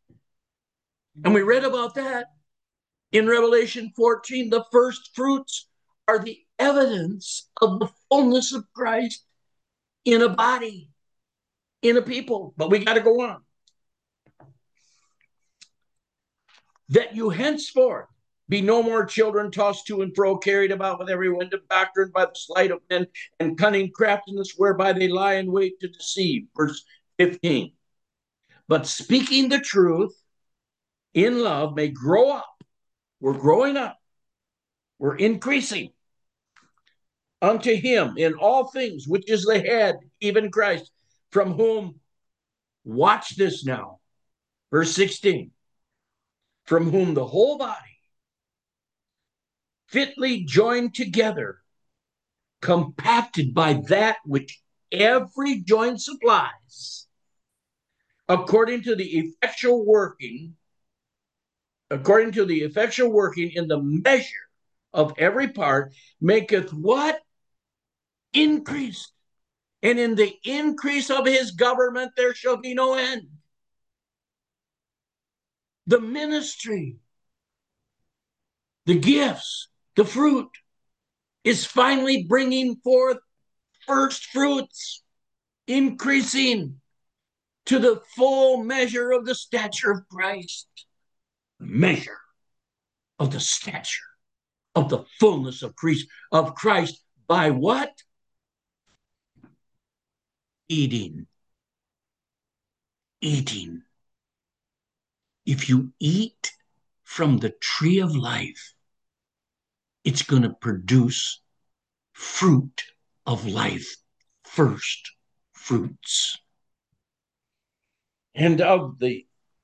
And we read about that in Revelation 14, the first fruits are the evidence of the fullness of Christ in a body, in a people. But we got to go on. That you henceforth be no more children tossed to and fro, carried about with every wind of doctrine by the sleight of men and cunning craftiness whereby they lie in wait to deceive. Verse 15. But speaking the truth in love may grow up. We're growing up. We're increasing unto him in all things, which is the head, even Christ, from whom, watch this now, verse 16, from whom the whole body, fitly joined together, compacted by that which every joint supplies, according to the effectual working in the measure of every part, maketh what? Increase. And in the increase of his government there shall be no end. The ministry, the gifts, the fruit is finally bringing forth first fruits, increasing to the full measure of the stature of Christ. Measure of the stature of the fullness of Christ by what? Eating. Eating. If you eat from the tree of life, it's going to produce fruit of life, first fruits. And of the,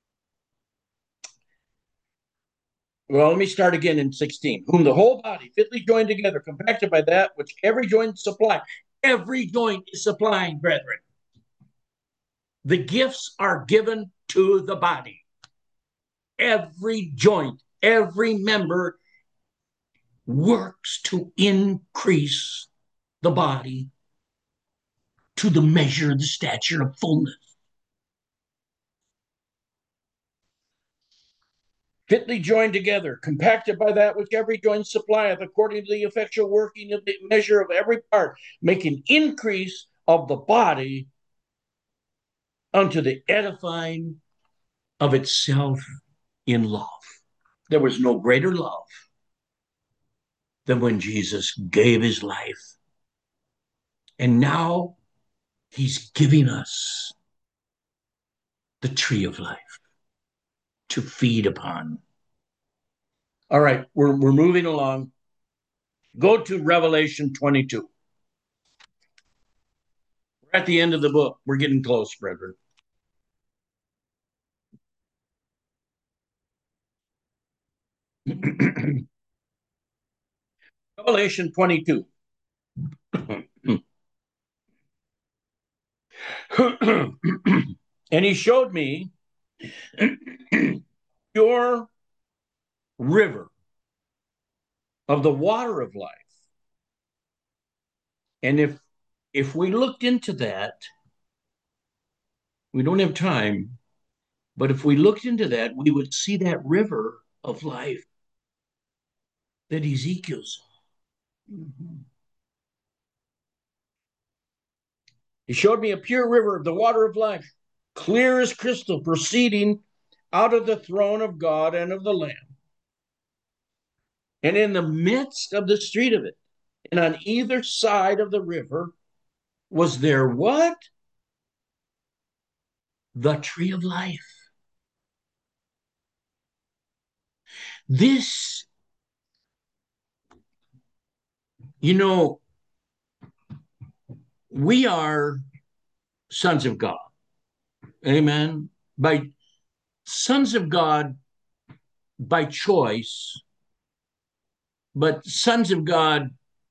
well, let me start again in 16. Whom the whole body fitly joined together, compacted by that which every joint supply. Every joint is supplying, brethren. The gifts are given to the body. Every joint, every member works to increase the body to the measure of the stature of fullness. Fitly joined together, compacted by that which every joint supplieth, according to the effectual working of the measure of every part, making increase of the body unto the edifying of itself in love. There was no greater love than when Jesus gave his life. And now he's giving us the tree of life to feed upon. All right, we're moving along. Go to Revelation 22. We're at the end of the book. We're getting close, brethren. Revelation 22. And he showed me your river of the water of life. And if we looked into that, we don't have time, but if we looked into that, we would see that river of life that Ezekiel saw. Mm-hmm. He showed me a pure river of the water of life, clear as crystal, proceeding out of the throne of God and of the Lamb. And in the midst of the street of it, and on either side of the river, was there what? The tree of life. This, we are sons of God. Amen. By sons of God by choice, but sons of God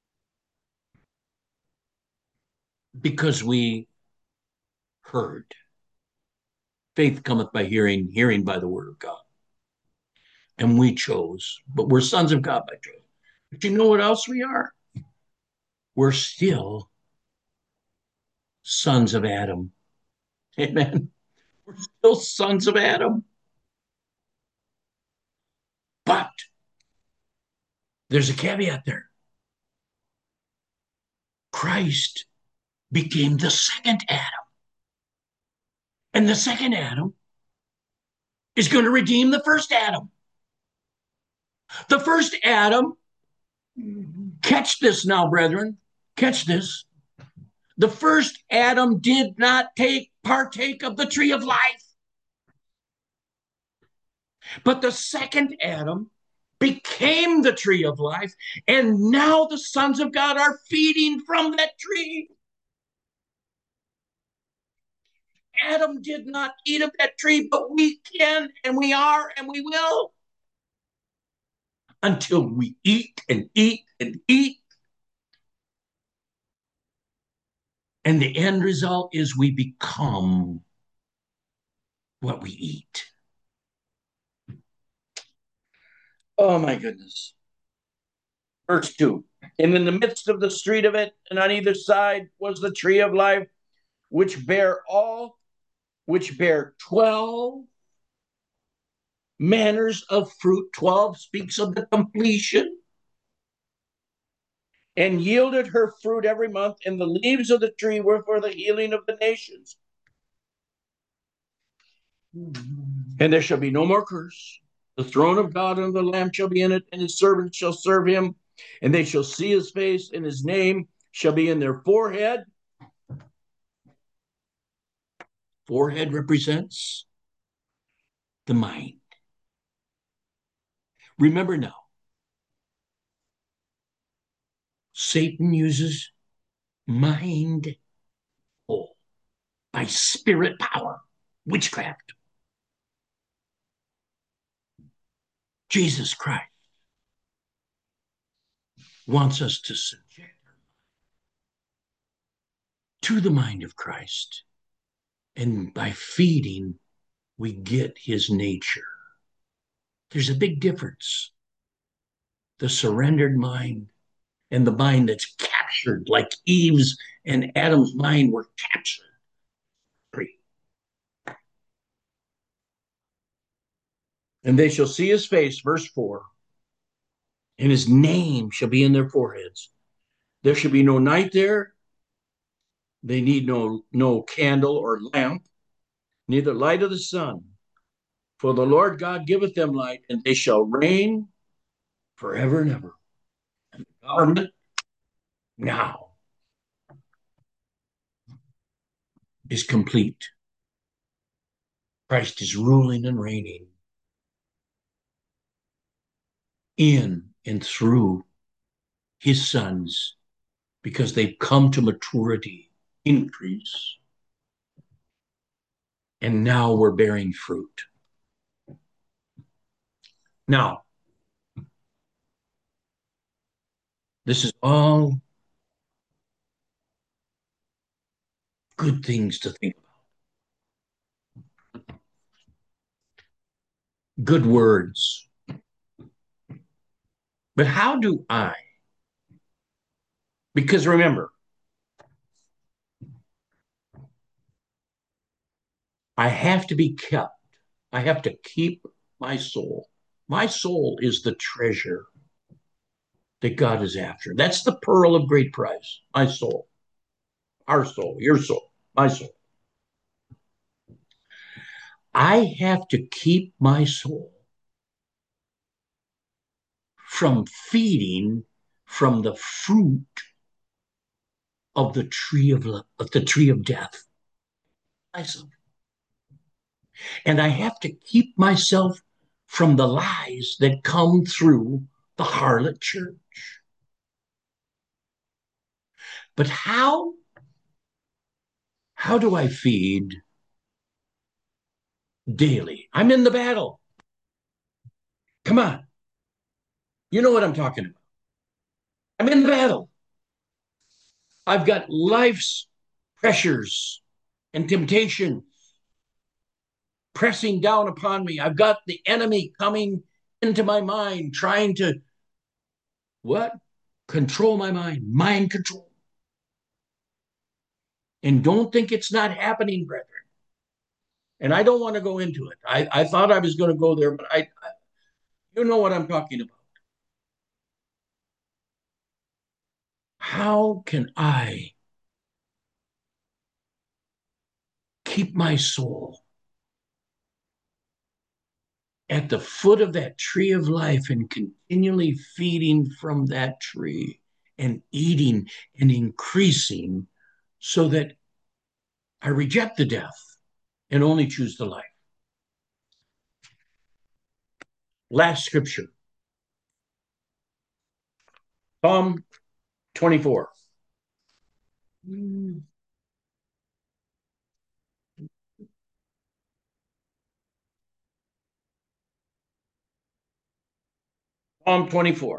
because we heard. Faith cometh by hearing, hearing by the word of God. And we chose, but we're sons of God by choice. But you know what else we are? We're still sons of Adam. Amen. We're still sons of Adam. But there's a caveat there. Christ became the second Adam. And the second Adam is going to redeem the first Adam. The first Adam, catch this now, brethren, catch this. The first Adam did not partake of the tree of life. But the second Adam became the tree of life, and now the sons of God are feeding from that tree. Adam did not eat of that tree, but we can, and we are, and we will, until we eat and eat and eat. And the end result is we become what we eat. Oh my goodness. Verse 2. And in the midst of the street of it, and on either side was the tree of life, which bare 12 manners of fruit. 12 speaks of the completion. And yielded her fruit every month, and the leaves of the tree were for the healing of the nations. And there shall be no more curse. The throne of God and the Lamb shall be in it, and his servants shall serve him, and they shall see his face, and his name shall be in their forehead. Forehead represents the mind. Remember now, Satan uses mind by spirit power, witchcraft. Jesus Christ wants us to subject to the mind of Christ. And by feeding, we get his nature. There's a big difference. The surrendered mind and the mind that's captured, like Eve's and Adam's mind were captured. And they shall see his face, verse 4, and his name shall be in their foreheads. There shall be no night there. They need no candle or lamp, neither light of the sun. For the Lord God giveth them light, and they shall reign forever and ever. And the government now is complete. Christ is ruling and reigning in and through his sons because they've come to maturity, increase, and now we're bearing fruit. Now, this is all good things to think about. Good words. But how do I? Because remember, I have to be kept. I have to keep my soul. My soul is the treasure that God is after. That's the pearl of great price. My soul, our soul, your soul, my soul. I have to keep my soul from feeding from the fruit of the tree of death. Myself. And I have to keep myself from the lies that come through the harlot church. But how do I feed daily? I'm in the battle. Come on. You know what I'm talking about. I'm in the battle. I've got life's pressures and temptation pressing down upon me. I've got the enemy coming into my mind, trying to what? Control my mind control. And don't think it's not happening, brethren. And I don't want to go into it. I thought I was going to go there, but you know what I'm talking about. how can I keep my soul at the foot of that tree of life and continually feeding from that tree and eating and increasing so that I reject the death and only choose the life? Last scripture, Psalm 24. Psalm 24.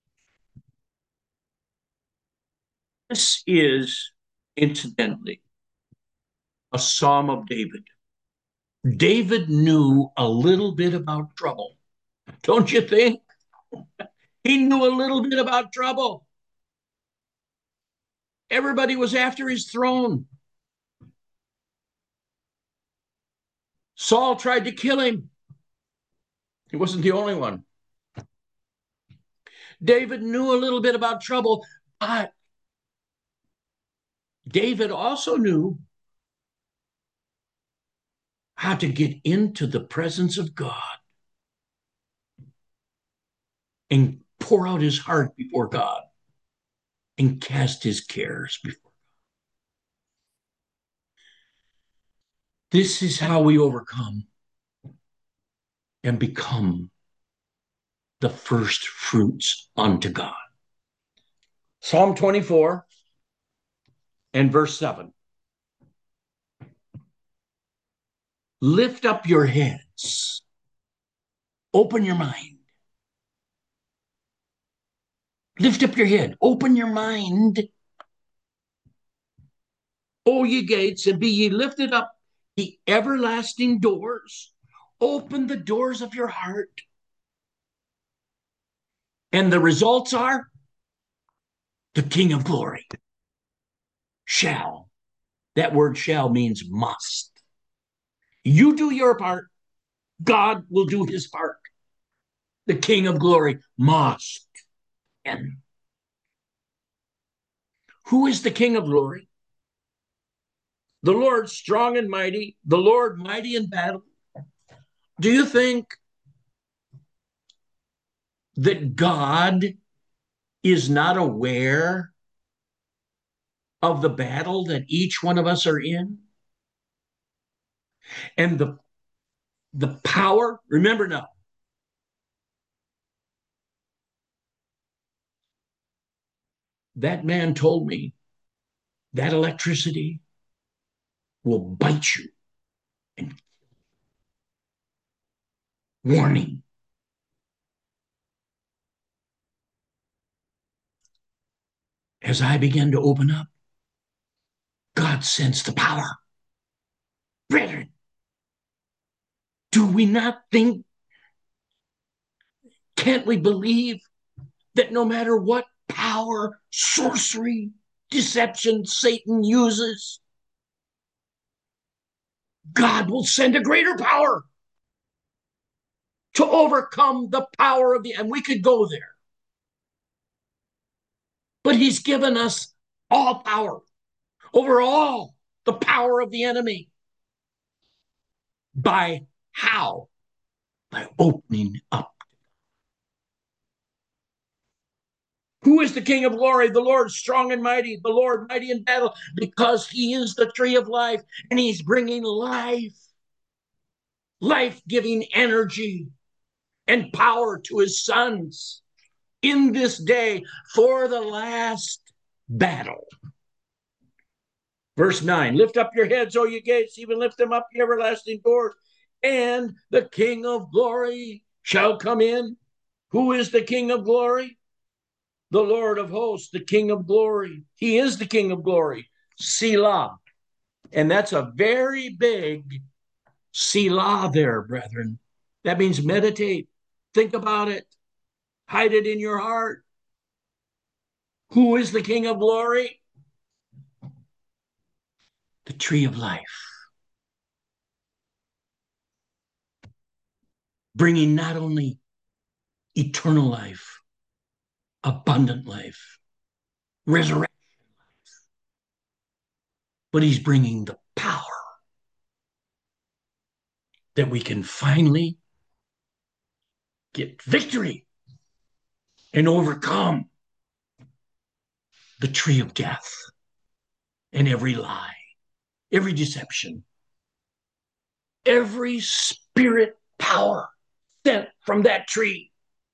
This is, incidentally, a Psalm of David. David knew a little bit about trouble. Don't you think? He knew a little bit about trouble. Everybody was after his throne. Saul tried to kill him. He wasn't the only one. David knew a little bit about trouble, but David also knew how to get into the presence of God and pour out his heart before God and cast his cares before God. This is how we overcome and become the first fruits unto God. Psalm 24 and verse 7. Lift up your heads, open your mind. Lift up your head, open your mind, O ye gates, and be ye lifted up, the everlasting doors. Open the doors of your heart. And the results are the King of glory shall. That word shall means must. You do your part, God will do his part. The King of glory must. And who is the King of glory? The Lord strong and mighty, the Lord mighty in battle. Do you think that God is not aware of the battle that each one of us are in? And the power, remember now, that man told me that electricity will bite you. And warning. As I began to open up, God sensed the power. Brethren, do we not think, can't we believe that no matter what power, sorcery, deception Satan uses, God will send a greater power to overcome the power of the, and we could go there. But he's given us all power over all the power of the enemy. By how? By opening up. Who is the King of glory? The Lord strong and mighty, the Lord mighty in battle, because he is the tree of life and he's bringing life, life-giving energy and power to his sons in this day for the last battle. Verse 9, lift up your heads, O ye gates, even lift them up, ye everlasting doors, and the King of glory shall come in. Who is the King of glory? The Lord of hosts, the King of glory. He is the King of glory. Selah. And that's a very big Selah there, brethren. That means meditate. Think about it. Hide it in your heart. Who is the King of glory? The tree of life. Bringing not only eternal life, abundant life, resurrection, but he's bringing the power that we can finally get victory and overcome the tree of death and every lie, every deception, every spirit power sent from that tree.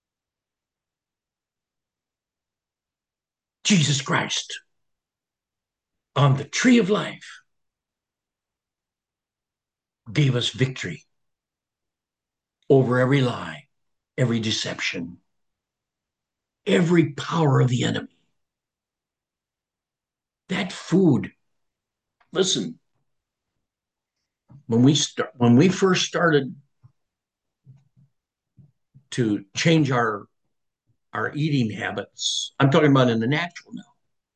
Jesus Christ on the tree of life gave us victory over every lie, every deception, every power of the enemy. That food, listen, when we first started to change our eating habits, I'm talking about in the natural now,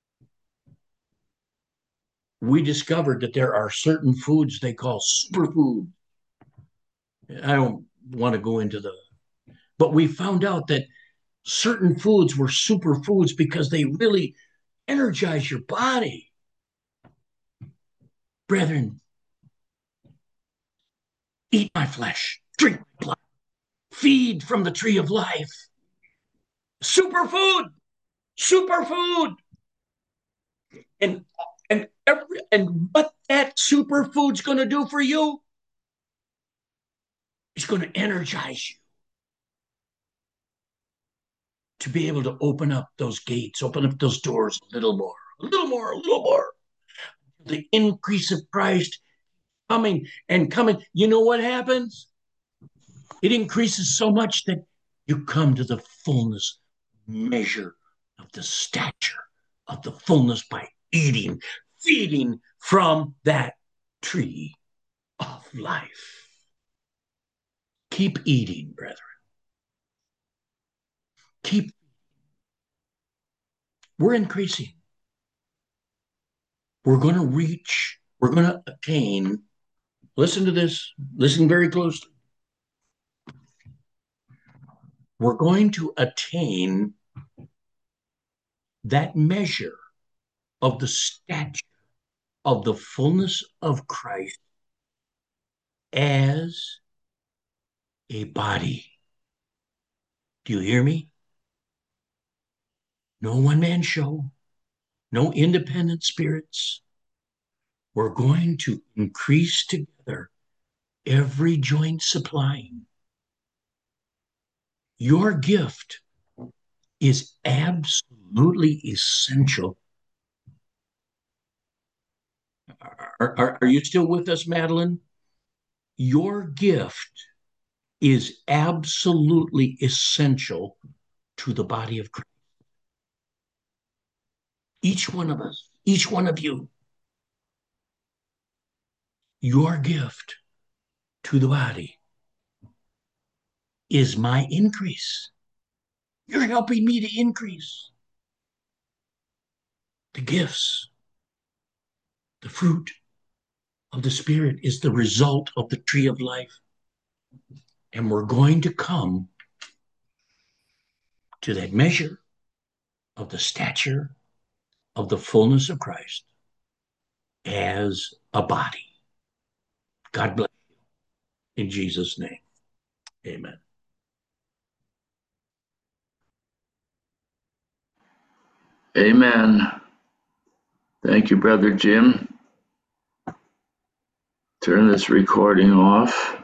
we discovered that there are certain foods they call superfood. I don't want to go into but we found out that certain foods were superfoods because they really energize your body. Brethren, eat my flesh, drink my blood, feed from the tree of life. Superfood, superfood. And and what that superfood's going to do for you is going to energize you to be able to open up those gates, open up those doors a little more, a little more, a little more. The increase of Christ coming and coming. You know what happens? It increases so much that you come to the fullness measure of the stature of the fullness by eating, feeding from that tree of life. Keep eating, brethren. Keep. We're increasing. We're going to reach, we're going to attain. Listen to this. Listen very closely. We're going to attain that measure of the stature of the fullness of Christ as a body. Do you hear me? No one man show, no independent spirits. We're going to increase together, every joint supplying. Your gift is absolutely essential. Are you still with us, Madeline? Your gift is absolutely essential to the body of Christ. Each one of us, each one of you, your gift to the body is my increase. You're helping me to increase. The gifts, the fruit of the Spirit is the result of the tree of life. And we're going to come to that measure of the stature of the fullness of Christ as a body. God bless you. In Jesus' name, amen. Amen. Thank you, Brother Jim. Turn this recording off.